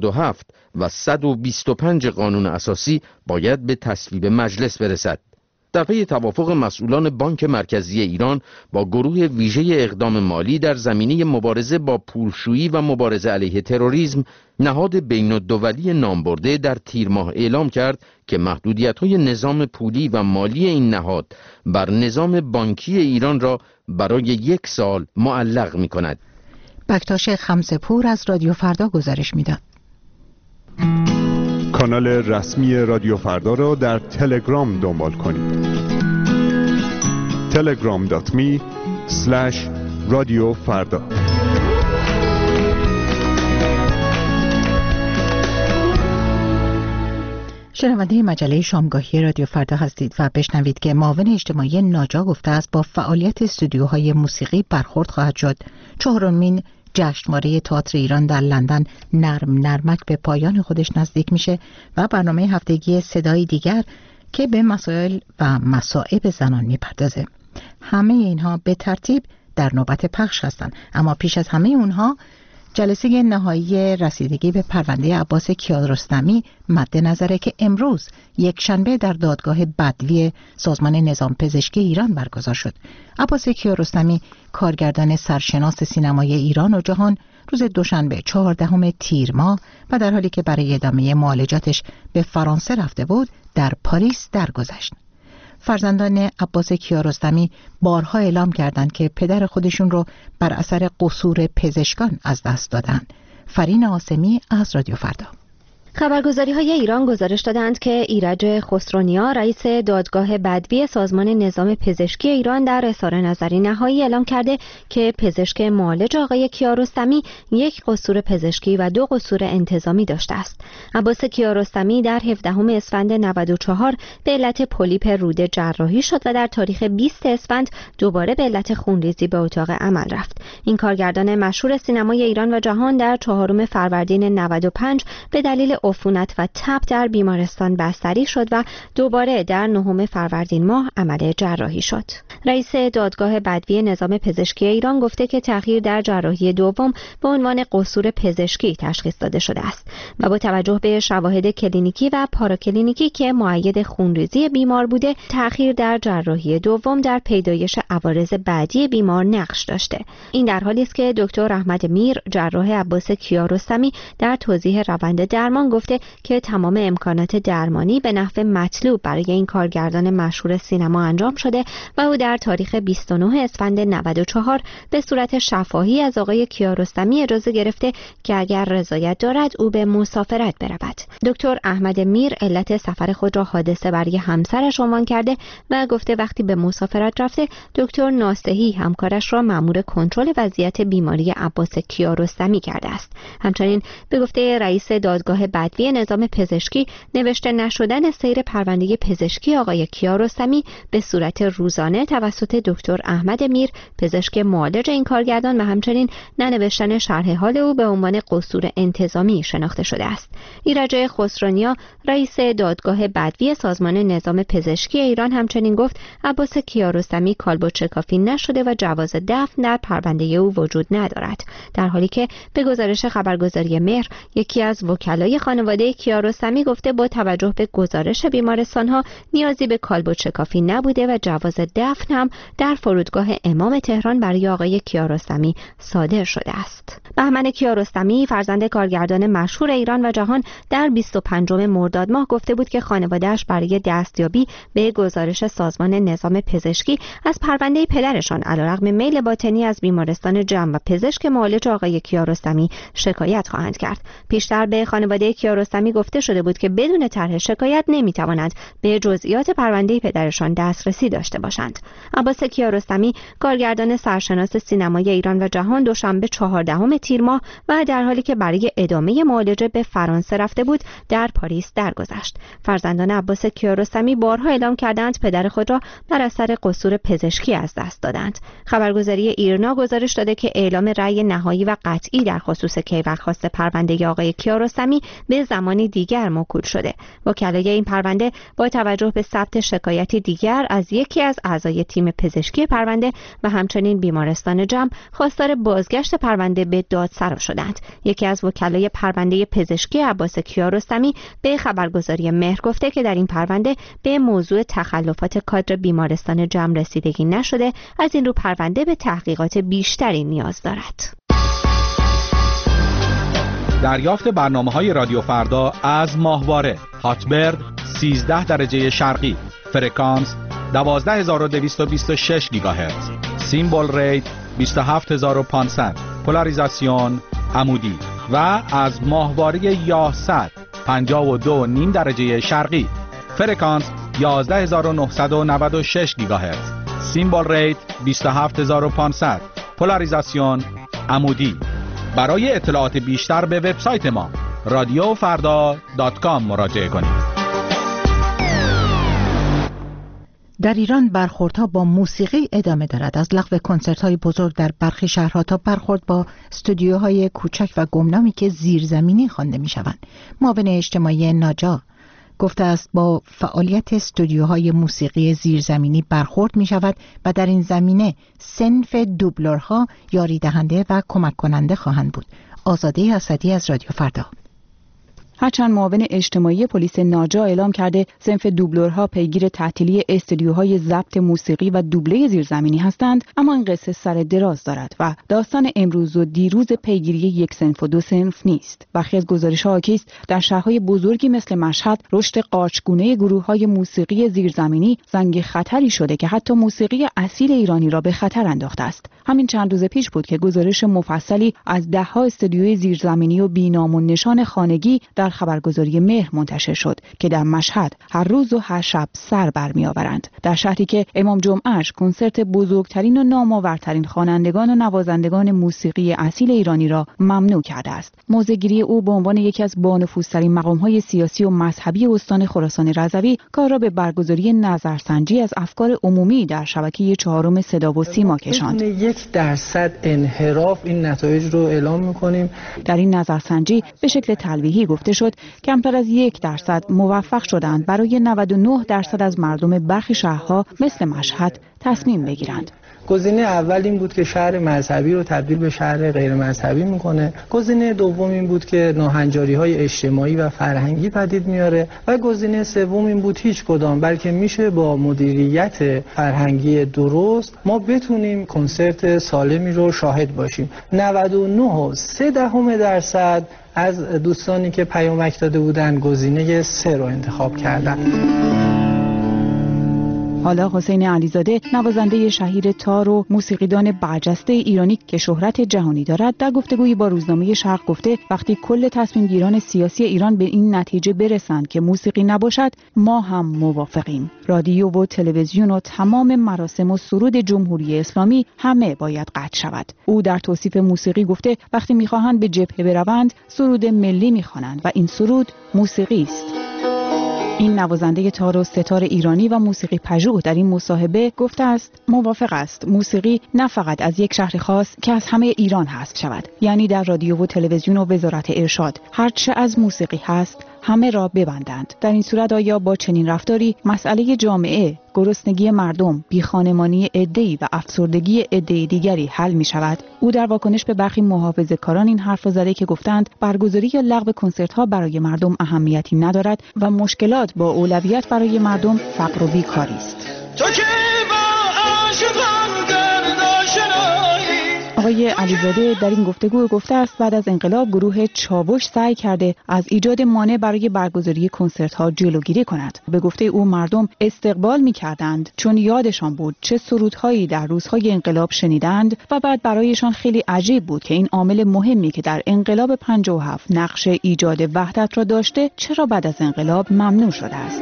77 و 125 قانون اساسی باید به تصویب مجلس برسد. در پی توافق مسئولان بانک مرکزی ایران با گروه ویژه اقدام مالی در زمینه مبارزه با پولشویی و مبارزه علیه تروریسم، نهاد بین‌الدولی نامبرده در تیر ماه اعلام کرد که محدودیت‌های نظام پولی و مالی این نهاد بر نظام بانکی ایران را برای 1 سال معلق می‌کند. بکتاش خمسه‌پور از رادیو فردا گزارش می‌داد. کانال رسمی رادیو فردا را در تلگرام دنبال کنید. telegram.me/رادیوفردا. شنونده مجله شامگاهی رادیو فردا هستید و بشنوید که معاون اجتماعی ناجا گفته است با فعالیت استودیوهای موسیقی برخورد خواهد شد. 4مین جشنواره تئاتر ایران در لندن نرمک به پایان خودش نزدیک میشه و برنامه هفتگی صدای دیگر که به مسائل و مصائب زنان میپردازه. همه اینها به ترتیب در نوبت پخش هستند، اما پیش از همه اونها جلسه نهایی رسیدگی به پرونده عباس کیارستمی مد نظره که امروز یک شنبه در دادگاه بدوی سازمان نظام پزشکی ایران برگزار شد. عباس کیارستمی کارگردان سرشناس سینمای ایران و جهان روز دوشنبه 14 تیر ماه و در حالی که برای ادامه معالجاتش به فرانسه رفته بود در پاریس درگذشت. فرزندان عباس کیارستمی بارها اعلام کردند که پدر خودشون رو بر اثر قصور پزشکان از دست دادن. فرین آسمی از رادیو فردا. خبرگزاری‌های ایران گزارش دادند که ایرج خسرونیا رئیس دادگاه بدوی سازمان نظام پزشکی ایران در اظهار نظری نهایی اعلام کرده که پزشک معالج آقای کیارستمی یک قصور پزشکی و 2 قصور انتظامی داشته است. عباس کیارستمی در 17 اسفند 94 به علت پولیپ روده جراحی شد و در تاریخ 20 اسفند دوباره به علت خونریزی به اتاق عمل رفت. این کارگردان مشهور سینمای ایران و جهان در 4 فروردین 95 به دلیل عفونت و تب در بیمارستان بستری شد و دوباره در 9 فروردین ماه عمل جراحی شد. رئیس دادگاه بدوی نظام پزشکی ایران گفته که تأخیر در جراحی دوم به عنوان قصور پزشکی تشخیص داده شده است و با توجه به شواهد کلینیکی و پاراکلینیکی که مؤید خونریزی بیمار بوده، تأخیر در جراحی دوم در پیدایش عوارض بعدی بیمار نقش داشته. این در حالی است که دکتر احمد میر جراح عباس کیارستمی در توضیح روند درمان گفته که تمام امکانات درمانی به نحو مطلوب برای این کارگردان مشهور سینما انجام شده و او در تاریخ 29 اسفند 94 به صورت شفاهی از آقای کیارستمی اجازه گرفته که اگر رضایت دارد او به مسافرت برود. دکتر احمد میر علت سفر خود را حادثه برای همسرش عنوان کرده و گفته وقتی به مسافرت رفته دکتر ناصحی همکارش را مأمور کنترل وضعیت بیماری عباس کیارستمی کرده است. همچنین به گفته رئیس دادگاه بدوی نظام پزشکی، نوشته نشدن سیر پرونده پزشکی آقای کیارستمی به صورت روزانه توسط دکتر احمد میر پزشک معالج این کارگردان و همچنین ننوشتن شرح حال او به عنوان قصور انتظامی شناخته شده است. ایرج خسرونیا رئیس دادگاه بدوی سازمان نظام پزشکی ایران همچنین گفت عباس کیارستمی کالبد شکافی نشده و جواز دفن در پرونده او وجود ندارد، در حالی که به گزارش خبرگزاری مهر یکی از وکلای خانواده کیارستمی گفته با توجه به گزارش بیمارستان‌ها نیازی به کالبد شکافی نبوده و جواز دفن هم در فرودگاه امام تهران برای آقای کیارستمی صادر شده است. بهمن کیارستمی فرزند کارگردان مشهور ایران و جهان در 25 مرداد ماه گفته بود که خانواده‌اش برای دستیابی به گزارش سازمان نظام پزشکی از پرونده پدرشان علیرغم میل باطنی از بیمارستان جم و پزشک معالج آقای کیارستمی شکایت خواهند کرد. پیشتر به خانواده کیارستمی گفته شده بود که بدون طرح شکایت نمیتوانند به جزئیات پرونده پدرشان دسترسی داشته باشند. عباس کیارستمی کارگردان سرشناس سینمای ایران و جهان دوشنبه 14 تیر ماه و در حالی که برای ادامه معالجه به فرانسه رفته بود در پاریس درگذشت. فرزندان عباس کیارستمی بارها اعلام کردند پدر خود را بر اثر قصور پزشکی از دست دادند. خبرگزاری ایرنا گزارش داده که اعلام رأی نهایی و قطعی در خصوص کیفرخواست پرونده آقای کیارستمی به زمانی دیگر موکول شده. وکلای این پرونده با توجه به ثبت شکایتی دیگر از یکی از اعضای تیم پزشکی پرونده و همچنین بیمارستان جم خواستار بازگشت پرونده به دادسرا شدند. یکی از وکلای پرونده پزشکی عباس کیارستمی به خبرگزاری مهر گفته که در این پرونده به موضوع تخلفات کادر بیمارستان جم رسیدگی نشده، از این رو پرونده به تحقیقات بیشتری نیاز دارد. دریافت برنامه‌های رادیو فردا از ماهواره هاتبرد 13 درجه شرقی، فرکانس 12226 گیگاهرتز، سیمبل ریت 27500، پولاریزاسیون عمودی و از ماهواره یاهصد 52.5 درجه شرقی، فرکانس 11996 گیگاهرتز، سیمبل ریت 27500، پولاریزاسیون عمودی. برای اطلاعات بیشتر به وبسایت ما radiofarda.com مراجعه کنید. در ایران برخوردها با موسیقی ادامه دارد. از لغو کنسرت‌های بزرگ در برخی شهرها تا برخورد با استودیوهای کوچک و گمنامی که زیرزمینی خوانده می‌شوند. معاون اجتماعی ناجا گفته است با فعالیت استودیوهای موسیقی زیرزمینی برخورد می شود و در این زمینه صنف دوبلورها یاری دهنده و کمک کننده خواهند بود. آزاده اسدی از رادیو فردا. هرچند معاون اجتماعی پلیس ناجا اعلام کرده صنف دوبلورها پیگیر تعطیلی استودیوهای ضبط موسیقی و دوبله زیرزمینی هستند، اما این قصه سر دراز دارد و داستان امروز و دیروز پیگیری یک صنف و دو صنف نیست. برخی از گزارش‌ها حاکی است در شهرهای بزرگی مثل مشهد رشد قارچگونه گروه‌های موسیقی زیرزمینی زنگ خطری شده که حتی موسیقی اصیل ایرانی را به خطر انداخته است. همین چند روز پیش بود که گزارش مفصلی از ده‌ها استودیوی زیرزمینی و بی‌نام و نشان خانگی در خبرگزاری مهر منتشر شد که در مشهد هر روز و هر شب سر برمی‌آورند. در شهری که امام جمعه‌اش کنسرت بزرگترین و نامآورترین خوانندگان و نوازندگان موسیقی اصیل ایرانی را ممنوع کرده است. موضع‌گیری او به عنوان یکی از بانفوذترین مقام‌های سیاسی و مذهبی استان خراسان رضوی کار را به برگزاری نظرسنجی از افکار عمومی در شبکه 4 صدا و سیما کشاند. 1% انحراف این نتایج رو اعلام می‌کنیم. در این نظرسنجی به شکل تلویحی گفته شد کمتر از 1% موفق شدند برای 99% از مردم برخی شهرها مثل مشهد تصمیم بگیرند. گزینه اول این بود که شهر مذهبی رو تبدیل به شهر غیر مذهبی میکنه. گزینه دوم این بود که ناهنجاری‌های اجتماعی و فرهنگی پدید میاره و گزینه سوم این بود هیچ کدام، بلکه میشه با مدیریت فرهنگی درست ما بتونیم کنسرت سالمی رو شاهد باشیم. 99.3% از دوستانی که پیامک داده بودن گزینه 3 رو انتخاب کردن. حالا حسین علیزاده نوازنده شهیر تار و موسیقیدان برجسته ایرانی که شهرت جهانی دارد در گفتگویی با روزنامه شرق گفته وقتی کل تصمیمگیران سیاسی ایران به این نتیجه برسند که موسیقی نباشد ما هم موافقیم. رادیو و تلویزیون و تمام مراسم و سرود جمهوری اسلامی همه باید قطع شود. او در توصیف موسیقی گفته وقتی میخواهند به جبهه بروند سرود ملی میخوانند و این سرود موسیقی است. این نوازنده تار و ستار ایرانی و موسیقی پژوه در این مصاحبه گفته است موافق است موسیقی نه فقط از یک شهر خاص که از همه ایران حذف شود، یعنی در رادیو و تلویزیون و وزارت ارشاد هرچه از موسیقی هست همه را ببندند. در این صورت آیا با چنین رفتاری مسئله جامعه، گرسنگی مردم، بیخانمانی عده‌ای و افسردگی عده‌ای دیگری حل می شود؟ او در واکنش به برخی محافظه‌کاران این حرف را زده که گفتند برگزاری یا لغو کنسرت‌ها برای مردم اهمیتی ندارد و مشکلات با اولویت برای مردم فقر و بیکاری است. آقای علیزاده در این گفتگو گفته است بعد از انقلاب گروه چاوش سعی کرده از ایجاد مانع برای برگزاری کنسرت‌ها جلوگیری کند. به گفته او مردم استقبال می‌کردند چون یادشان بود چه سرودهایی در روزهای انقلاب شنیدند و بعد برایشان خیلی عجیب بود که این عامل مهمی که در انقلاب 57 نقش ایجاد وحدت را داشته چرا بعد از انقلاب ممنوع شده است.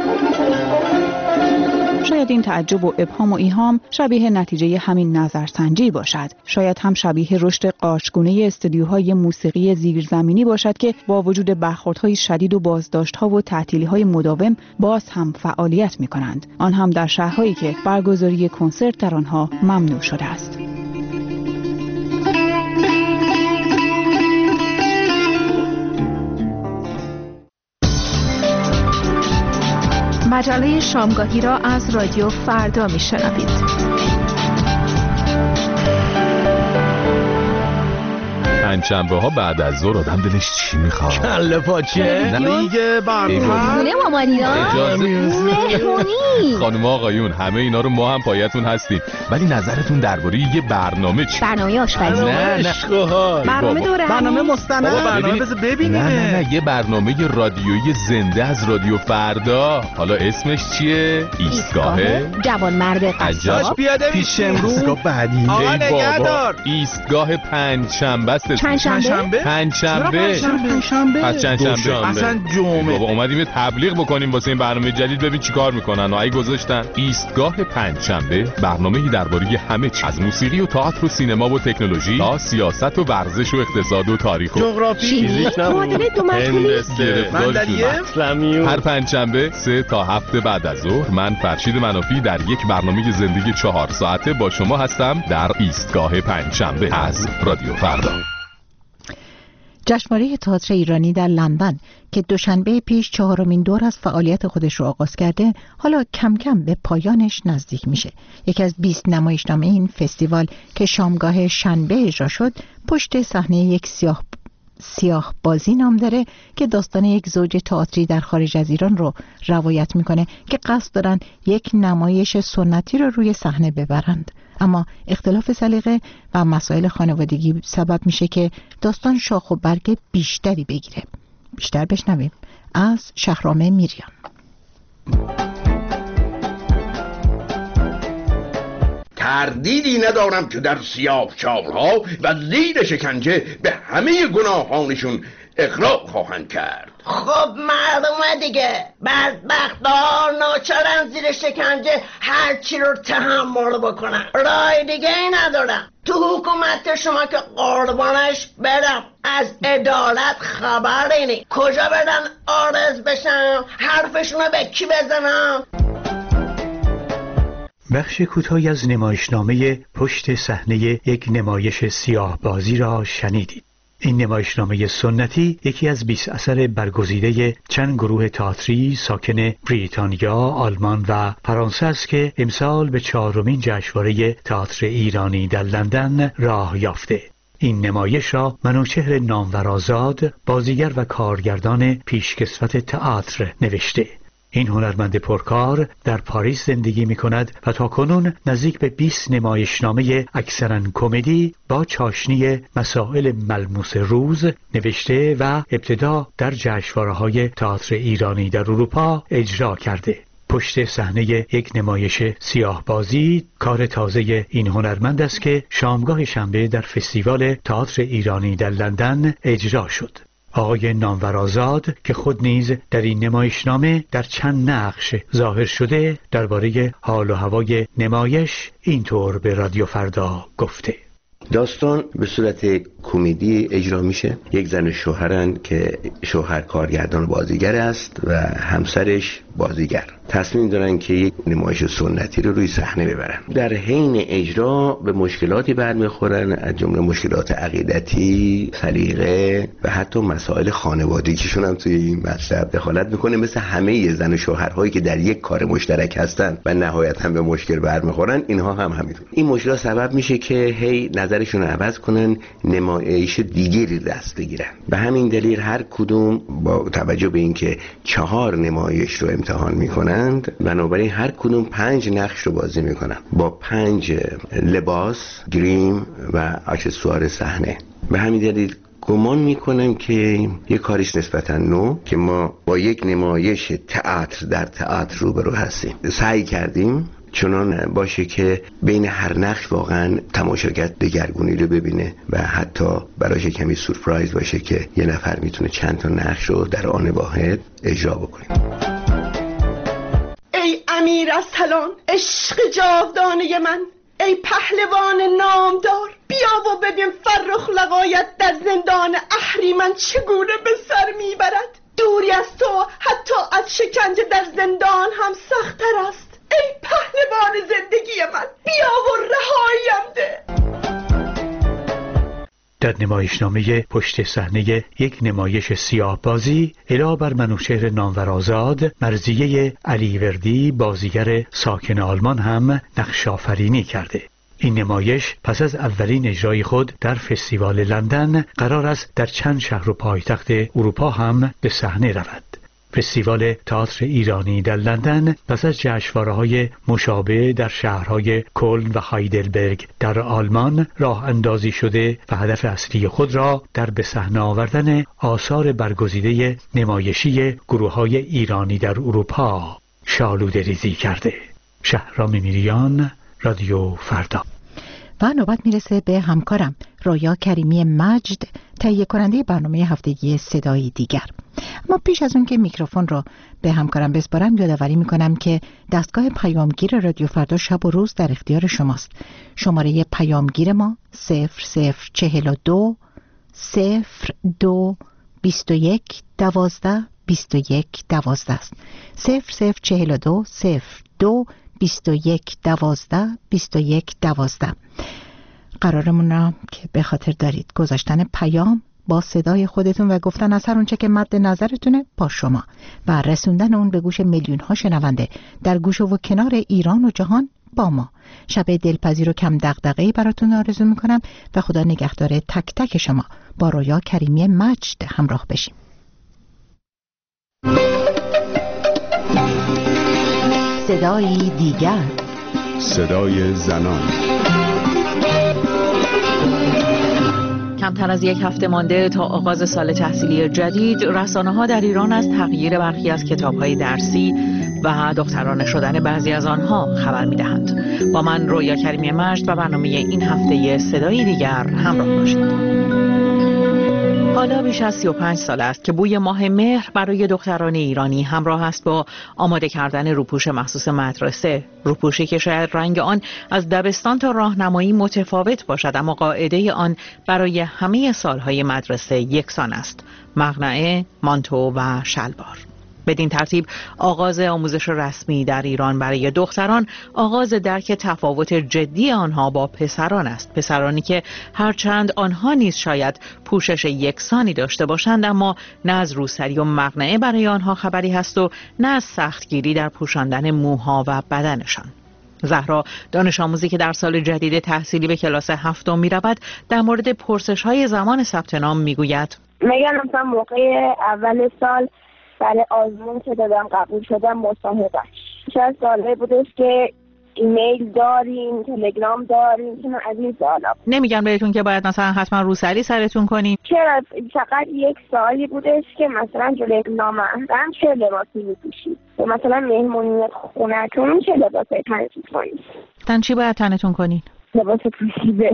شاید این تعجب و ابهام و ایهام شبیه نتیجه همین نظرسنجی باشد. شاید هم شبیه رشد قارچگونه استودیوهای موسیقی زیرزمینی باشد که با وجود برخوردهای شدید و بازداشت‌ها و تعطیلی‌های مداوم باز هم فعالیت می‌کنند. آن هم در شهرهایی که برگزاری کنسرت در آنها ممنوع شده است. مجله شامگاهی را از رادیو فردا میشنوید. پنجشنبه ها بعد از ظهر آدم دلش چی میخواد؟ کله پاچه؟ دیگه برنامه مهمونی. خانم آقایون همه اینا رو ما هم پایتون هستیم، ولی نظرتون درباره یه برنامه چی؟ برنامه آشپزی. نه برنامه دوره. برنامه مستند. برنامه بذار ببینیم. نه یه برنامه رادیویی زنده از رادیو فردا. حالا اسمش چیه؟ ایستگاه جوانمرد قصاب. پیاده پیش امروز. ایستگاه بعدی. آقا نگهدار. ایستگاه پنجشنبه است. پنجشنبه؟ پنجشنبه. پس چندشنبه؟ اصلا جمعه. بابا اومدیم تبلیغ بکنیم واسه این برنامه جدید، ببین چیکار میکنن و ای گذاشتن. ایستگاه پنجشنبه برنامه‌ای درباره همه چیز، از موسیقی و تئاتر و سینما و تکنولوژی تا سیاست و ورزش و اقتصاد و تاریخ و جغرافی، معادله دو مطلبی. هر پنجشنبه 3 تا 7 بعد از ظهر من فرشید منافی در یک برنامه زندگی 4 ساعته با شما هستم در ایستگاه پنجشنبه از رادیو فردا. جشنواره تئاتر ایرانی در لندن که دوشنبه پیش 4مین دور از فعالیت خودش رو آغاز کرده، حالا کم کم به پایانش نزدیک میشه. یکی از 20 نمایشنامه این فستیوال که شامگاه شنبه اجرا شد، پشت صحنه یک سیاه بازی نام داره که داستان یک زوج تئاتری در خارج از ایران رو روایت میکنه که قصد دارن یک نمایش سنتی رو روی صحنه ببرند، اما اختلاف سلیقه و مسائل خانوادگی سبب میشه که داستان شاخ و برگ بیشتری بگیره. بیشتر بشنویم از شهرام میریان. تردیدی ندارم که در سیاه‌چال‌ها و زیر شکنجه به همه گناهانشون اقرار خواهند کرد. خب معلومه دیگه، بدبخت‌ها ناچارن زیر شکنجه هر چی رو تحمل بکنن، راه دیگه ای ندارم. تو حکومت شما که قربانش برم، از عدالت خبری نی. کجا بدن عارض بشم؟ حرفشونو به کی بزنم؟ بخش کوتاهی از نمایشنامه پشت صحنه یک نمایش سیاه بازی را شنیدید. این نمایشنامه سنتی یکی از 20 اثر برگزیده چند گروه تئاتری ساکن بریتانیا، آلمان و فرانسه است که امسال به 4مین جشنواره تئاتر ایرانی در لندن راه یافته. این نمایش را منوچهر نامورآزاد، بازیگر و کارگردان پیشکسوت تئاتر نوشته. این هنرمند پرکار در پاریس زندگی می کند و تاکنون نزدیک به 20 نمایشنامه اکثراً کمدی با چاشنی مسائل ملموس روز نوشته و ابتدا در جشنواره‌های تئاتر ایرانی در اروپا اجرا کرده. پشت صحنه یک نمایش سیاه بازی کار تازه این هنرمند است که شامگاه شنبه در فستیوال تئاتر ایرانی در لندن اجرا شد. آقای نامورآزاد که خود نیز در این نمایشنامه در چند نقش ظاهر شده، درباره حال و هوای نمایش اینطور به رادیو فردا گفته: داستان به صورت کمدی اجرا میشه. یک زن و شوهرن که شوهر کارگردان و بازیگر است و همسرش بازیگر تصمیم دارن که یک نمایش سنتی رو روی صحنه ببرن. در حین اجرا به مشکلاتی برمیخورن، از جمله مشکلات عقیدتی، سلیقه و حتی مسائل خانوادگیشون هم توی این مطلب دخالت میکنه، مثل همه زن و شوهرهایی که در یک کار مشترک هستن و نهایتا به مشکل برمیخورن. اینها هم همینطور. این مشکلات سبب میشه که هی نظرشون رو عوض کنن، نمایش دیگری دست بگیرن. به همین دلیل هر کدوم با توجه به اینکه 4 نمایش رو امتحان میکنند، بنابراین هر کدوم 5 نقش رو بازی میکنن با 5 لباس، گریم و اکسسوار صحنه. به همین دلیل گمان میکنم که یک کاریش نسبتا نو که ما با یک نمایش تئاتر در تئاتر روبرو هستیم. سعی کردیم چنان باشه که بین هر نقش واقعا تماشاگر دگرگونی رو ببینه و حتی براش کمی سورپرایز باشه که یه نفر میتونه چند تا نقش رو در آن واحد اجرا بکنه. ای امیر ارسلان، عشق جاودانه من، ای پهلوان نامدار، بیا و ببین فرخ لقایت در زندان اهریمن چگونه به سر میبرد. دوری از تو حتی از شکنجه در زندان هم سخت‌تر است. ای پهلوان زندگی من، بیا و رهاییم ده. در نمایشنامه پشت صحنه یک نمایش سیاه بازی، علاوه بر منوچهر نامورآزاد، مرضیه علیوردی، بازیگر ساکن آلمان هم نقش آفرینی کرده. این نمایش پس از اولین اجرای خود در فستیوال لندن قرار است در چند شهر و پایتخت اروپا هم به صحنه رود. فستیوال تئاتر ایرانی در لندن پس از جشنواره‌های مشابه در شهرهای کلن و هایدلبرگ در آلمان راه اندازی شده و هدف اصلی خود را در به صحنه آوردن آثار برگزیده نمایشی گروه‌های ایرانی در اروپا شالوده‌ریزی کرده. شهرام میریان، رادیو فردا. و نوبت میرسه به همکارم رویا کریمی مجد، تهیه کننده برنامه هفتگی صدای دیگر. اما پیش از اون که میکروفون رو به همکارم بسپارم، یادآوری میکنم که دستگاه پیامگیر رادیو فردا شب و روز در اختیار شماست. شماره پیامگیر ما 0042 02 21 12 21 12 است. 0042 02 21 12 21 12. قرارمون را که به خاطر دارید گذاشتن پیام با صدای خودتون و گفتن از هر اونچه که مد نظرتونه با شما و رسوندن اون به گوش میلیون ها شنونده در گوش و کنار ایران و جهان با ما. شب دلپذیر و کم دغدغه‌ای براتون آرزو میکنم و خدا نگهدار تک تک شما. با رویا کریمی مجد همراه بشیم. صدای دیگر، صدای زنان. کمتر از یک هفته مانده تا آغاز سال تحصیلی جدید، رسانه‌ها در ایران از تغییر برخی از کتاب‌های درسی و دخترانه شدن بعضی از آنها خبر می‌دهند. با من رویا کریمی مجد و برنامه این هفته صدای دیگر همراه باشید. حالا بیش از 35 سال است که بوی ماه مهر برای دختران ایرانی همراه است با آماده کردن روپوش مخصوص مدرسه. روپوشی که شاید رنگ آن از دبستان تا راهنمایی متفاوت باشد، اما قاعده آن برای همه سالهای مدرسه یکسان است: مقنعه، مانتو و شلوار. بدین ترتیب آغاز آموزش رسمی در ایران برای دختران آغاز درک تفاوت جدی آنها با پسران است. پسرانی که هرچند آنها نیز شاید پوشش یکسانی داشته باشند، اما نه از روسری و مقنعه برای آنها خبری هست و نه از سختگیری در پوشاندن موها و بدنشان. زهرا، دانش آموزی که در سال جدید تحصیلی به کلاس 7 می رود، در مورد پرسش‌های زمان ثبت نام می گوید: میگم مثلا موقع اول سال برای آزمون که دادم قبول شدم مصاحبهش 6 ساله بودش که ایمیل داریم، تلگرام داریم، که از این سوالا نمیگن بهتون که باید مثلا حتما روسری سرتون کنیم؟ چرا؟ فقط یک سوالی بودش که مثلا جلوی نامحرم چه لباسی میپوشید، مثلا مهمونیت خونتون چه لباسی تنتون کنید. تن چی باید تنتون کنید؟ لباس پوشیده.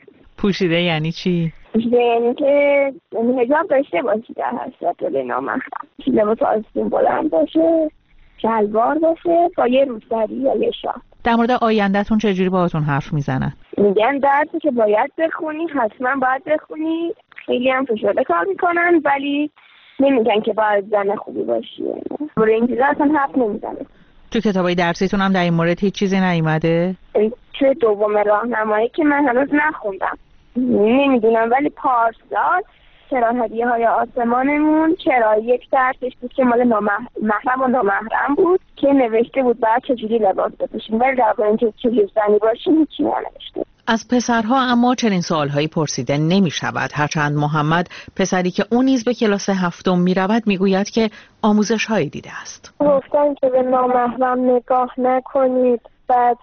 پوشیده یعنی چی؟ پوشیده یعنی که حجاب داشته باشید در حسرت جلوی نامحرم، لباس آستین بلند باشه، شلوار باشه با یه روسری یا یه شال. در مورد آیندهتون چجوری باهاتون حرف میزنن؟ میگن درسی که باید بخونی حتما باید بخونی، خیلی هم فشرده کار میکنن، ولی نمیگن که باید زن خوبی باشی. برای این چیزا اصلا حرف نمیزنه. تو کتابای درسیتون هم در این مورد هیچ چیزی نیومده؟ توی دوم راهنمایی که من هنوز نخوندم نمیدونم، ولی پارسال چرا هدیه های آسمانمون چرا یک درسش بود که مال محرم و نامحرم بود که نوشته بود بعد چجوری لباس بپوشیم، ولی در واقع اینکه چجوری زنی باشیم هیچی ننوشته. از پسرها اما چنین سوالهایی پرسیده نمی شود، هرچند محمد، پسری که اون نیز به کلاس 7 می رود، می گوید که آموزش هایی دیده است. گفتن که به نامحرم نگاه نکنید، بعد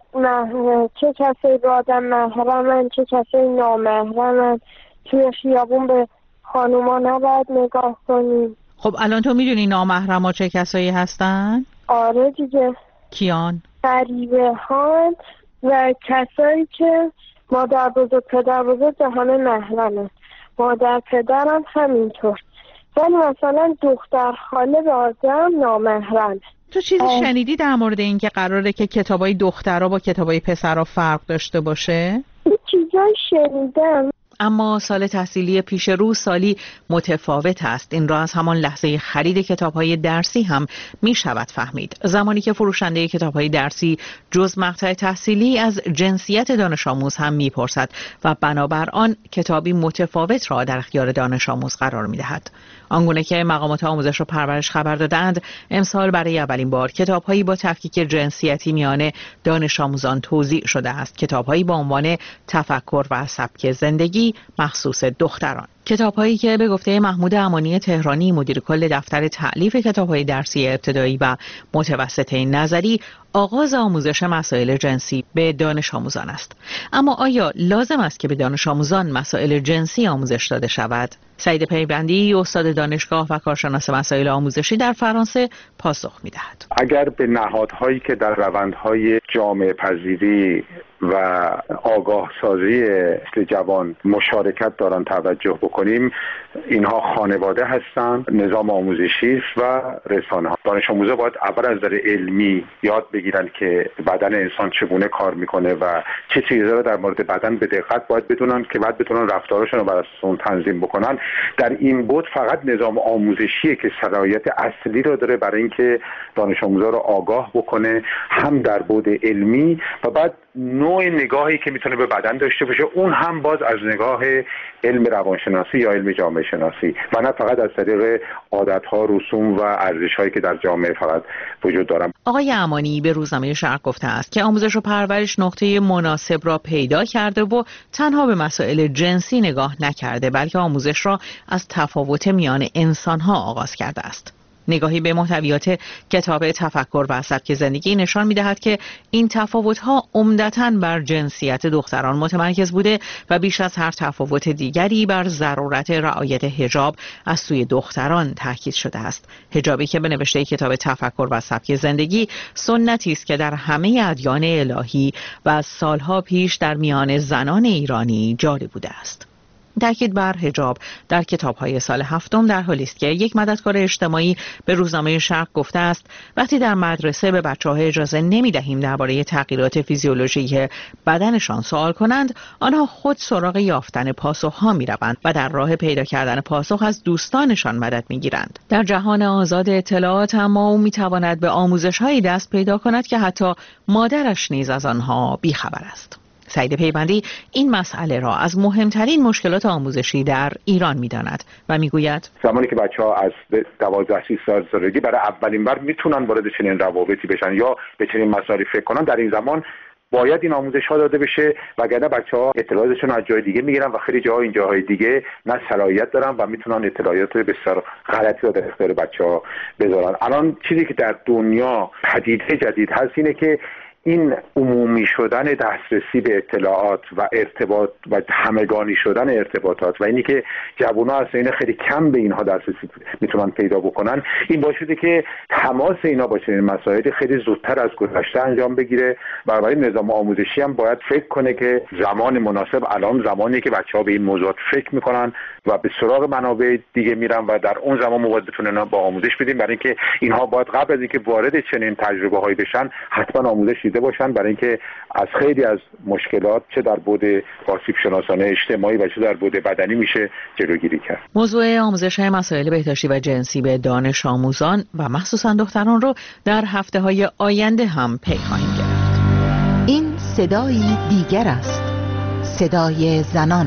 چه کسی با آدم محرمن چه کسی نامحرمن، توی خیابون به خانوما نباید نگاه کنید. خب الان تو میدونی نامحرم ها چه کسایی هستن؟ آره دیگه. کیان؟ غریبه ها و کسایی که مادر بزرگ پدر بزرگ به همه محرمه، مادر پدرم همینطور، ولی مثلا دختر خاله به آدم نامحرم. تو چیزی شنیدی در مورد این که قراره که کتابای دخترها با کتابای پسرها فرق داشته باشه؟ چیزایی شنیدم. اما سال تحصیلی پیش رو سالی متفاوت است. این را از همان لحظه خرید کتاب‌های درسی هم می شود فهمید. زمانی که فروشنده کتاب‌های درسی جز مقطع تحصیلی از جنسیت دانش آموز هم می‌پرسد و بنابر آن کتابی متفاوت را در اختیار دانش آموز قرار می‌دهد. آنگونه که مقامات آموزش و پرورش خبر دادند، امسال برای اولین بار کتاب‌هایی با تفکیک جنسیتی میان دانش آموزان توزیع شده است. کتاب‌هایی با عنوان تفکر و سبک زندگی مخصوص دختران. کتاب‌هایی که به گفته محمود امانی تهرانی، مدیر کل دفتر تألیف کتاب‌های درسی ابتدایی و متوسطه نظری، آغاز آموزش مسائل جنسی به دانش آموزان است. اما آیا لازم است که به دانش آموزان مسائل جنسی آموزش داده شود؟ سعید پیوندی، استاد دانشگاه و کارشناس مسائل آموزشی در فرانسه، پاسخ می‌دهد. اگر به نهادهایی که در روندهای جامعه پذیری و آگاه سازی نسل جوان مشارکت دارن توجه بکنیم، اینها خانواده هستند، نظام آموزشی است و رسانه ها. دانش آموزا باید اول از نظر علمی یاد بگیرن که بدن انسان چگونه کار میکنه و چه چیزا رو در مورد بدن به دقت باید بدونن که بعد بتونن رفتارشون رو بر اساس اون تنظیم بکنن. در این بود فقط نظام آموزشیه که صلاحیت اصلی رو داره برای اینکه دانش آموزا رو آگاه بکنه، هم در بود علمی و بعد نوع نگاهی که میتونه به بدن داشته باشه اون هم باز از نگاه علم روانشناسی یا علم جامعه شناسی و نه فقط از طریق عادت‌ها، رسوم و ارزش‌هایی که در جامعه فقط وجود دارن. آقای امانی به روزنامه شرق گفته است که آموزش و پرورش نقطه مناسب را پیدا کرده و تنها به مسائل جنسی نگاه نکرده، بلکه آموزش را از تفاوت میان انسان‌ها آغاز کرده است. نگاهی به محتویات کتاب تفکر و سبک زندگی نشان می‌دهد که این تفاوت‌ها عمدتاً بر جنسیت دختران متمرکز بوده و بیش از هر تفاوت دیگری بر ضرورت رعایت حجاب از سوی دختران تاکید شده است. حجابی که به نوشته کتاب تفکر و سبک زندگی سنتی است که در همه ادیان الهی و از سالها پیش در میان زنان ایرانی جاری بوده است. تاکید بر حجاب در کتاب‌های سال هفتم در حالی است که یک مددکار اجتماعی به روزنامه شرق گفته است وقتی در مدرسه به بچه‌ها اجازه نمی‌دهیم درباره تغییرات فیزیولوژیکی بدنشان سوال کنند، آنها خود سراغ یافتن پاسخ‌ها می‌روند و در راه پیدا کردن پاسخ از دوستانشان مدد می‌گیرند. در جهان آزاد اطلاعات اما او می‌تواند به آموزش‌هایی دست پیدا کند که حتی مادرش نیز از آنها بی‌خبر است. سعید پیوندی این مسئله را از مهمترین مشکلات آموزشی در ایران می‌داند و می‌گوید زمانی که بچه‌ها از 12-13 سالگی برای اولین بار میتونن وارد چنین روابطی بشن یا به چنین مسائلی فکر کنن، در این زمان باید این آموزش‌ها داده بشه وگرنه بچه‌ها اطلاعاتشون از جای دیگه میگیرن و خیلی جاها این جاهای دیگه نه صلاحیت دارن و میتونن اطلاعات بسیار غلطی رو در اختیار بچه‌ها بذارن. الان چیزی که در دنیا پدیده جدید هست اینه که این عمومی شدن دسترسی به اطلاعات و ارتباط و همگانی شدن ارتباطات و اینی که جوونا اصلا این خیلی کم به اینها دسترسی میتونن پیدا بکنن، این باعث شده که تماس اینا با چنین مسائلی خیلی زودتر از گذشته انجام بگیره. برای نظام آموزشی هم باید فکر کنه که زمان مناسب الان زمانیه که بچه‌ها به این موضوعات فکر میکنن و به سراغ منابع دیگه میرن و در اون زمان باید بتونن با آموزش بدیم، برای اینکه اینها باید قبل از اینکه وارد چنین تجربه‌هایی بشن حتما آموزش باشن، برای اینکه از خیلی از مشکلات چه در بعد آسیب شناسانه اجتماعی و چه در بعد بدنی میشه جلوگیری کرد. موضوع آموزش مسائل بهداشتی و جنسی به دانش آموزان و مخصوصا دختران رو در هفته‌های آینده هم پی خواهیم گرفت. این صدایی دیگر است، صدای زنان.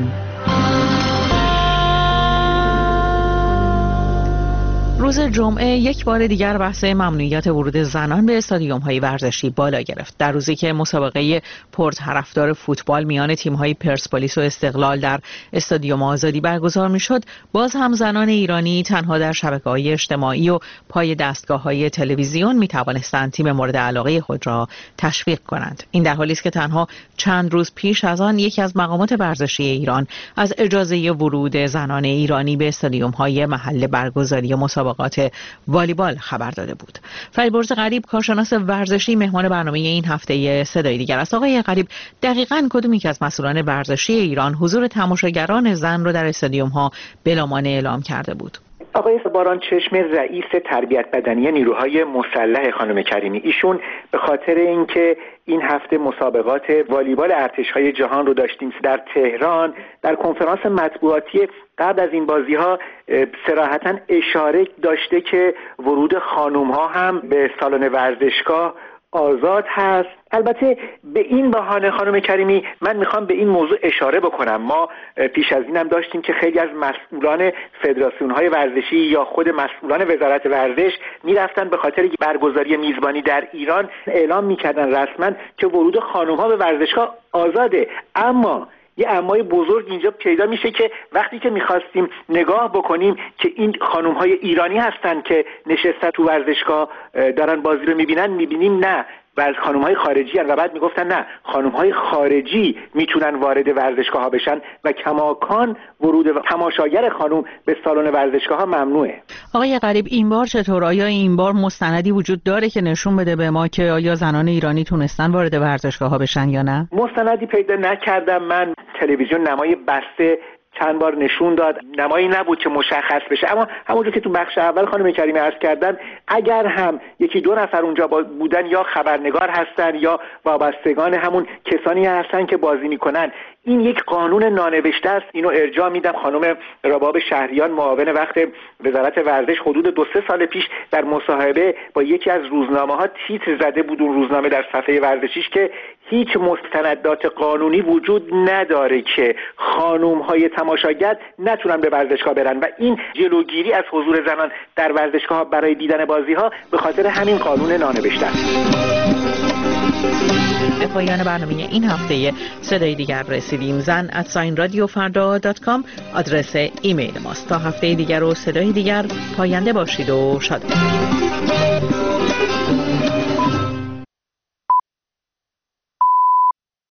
روز جمعه یک بار دیگر بحث ممنوعیت ورود زنان به استادیوم‌های ورزشی بالا گرفت. در روزی که مسابقه پرطرفدار فوتبال میان تیم‌های پرسپولیس و استقلال در استادیوم آزادی برگزار می‌شد، باز هم زنان ایرانی تنها در شبکه‌های اجتماعی و پای دستگاه‌های تلویزیون می‌توانستند تیم مورد علاقه خود را تشویق کنند. این در حالی است که تنها چند روز پیش از آن یکی از مقامات ورزشی ایران از اجازه ورود زنان ایرانی به استادیوم‌های محل برگزاری مسابقات والیبال خبر داده بود. فریبرز غریب کارشناس ورزشی مهمان برنامه این هفته صدای دیگر است. آقای غریب، دقیقاً کدوم یک از مسئولان ورزشی ایران حضور تماشاگران زن رو در استادیوم‌ها بلامانع اعلام کرده بود؟ آقای باران چشم، رئیس تربیت بدنی نیروهای مسلح خانم کریمی، ایشون به خاطر اینکه این هفته مسابقات والیبال ارتش‌های جهان رو داشتیم در تهران، در کنفرانس مطبوعاتی قبل از این بازی‌ها صراحتاً اشاره داشته که ورود خانم‌ها هم به سالن ورزشگاه آزاد هست. البته به این بهانه خانم کریمی من میخوام به این موضوع اشاره بکنم، ما پیش از اینم داشتیم که خیلی از مسئولان فدراسیون‌های ورزشی یا خود مسئولان وزارت ورزش میرفتن به خاطر برگزاری میزبانی در ایران اعلام میکردن رسما که ورود خانم‌ها به ورزشگاه آزاده. اما یه امای بزرگ اینجا پیدا میشه که وقتی که میخواستیم نگاه بکنیم که این خانم‌های ایرانی هستن که نشستن تو ورزشگاه دارن بازی رو میبینیم نه، و از خانم‌های خارجی هستن و بعد میگفتن نه، خانم‌های خارجی میتونن وارد ورزشگاه ها بشن و کماکان ورود تماشاگر خانم به سالن ورزشگاه ها ممنوعه. آقای غریب، این بار چطور؟ آیا این بار مستندی وجود داره که نشون بده به ما که آیا زنان ایرانی تونستن وارد ورزشگاه ها بشن یا نه؟ مستندی پیدا نکردم من. تلویزیون نمای بسته چند بار نشون داد، نمایی نبود که مشخص بشه. اما همونجور که تو بخش اول خانم کریمی عرض کردن، اگر هم یکی دو نفر اونجا بودن یا خبرنگار هستن یا وابستگان همون کسانی هستن که بازی میکنن، این یک قانون نانوشته است. اینو ارجاع میدم خانم رباب شهریان، معاون وقت وزارت ورزش، حدود 2-3 سال پیش در مصاحبه با یکی از روزنامه‌ها تیتر زده بود اون روزنامه در صفحه ورزشیش که هیچ مستندات قانونی وجود نداره که خانم‌های تماشاگر نتونن به ورزشگاه برن و این جلوگیری از حضور زنان در ورزشگاه برای دیدن بازی‌ها به خاطر همین قانون نانوشته است. به پایان برنامه این هفته صدای دیگر رسیدیم. zan@radiofarda.com آدرس ایمیل ماست. تا هفته دیگر و صدای دیگر، پاینده باشید و شاد باشید.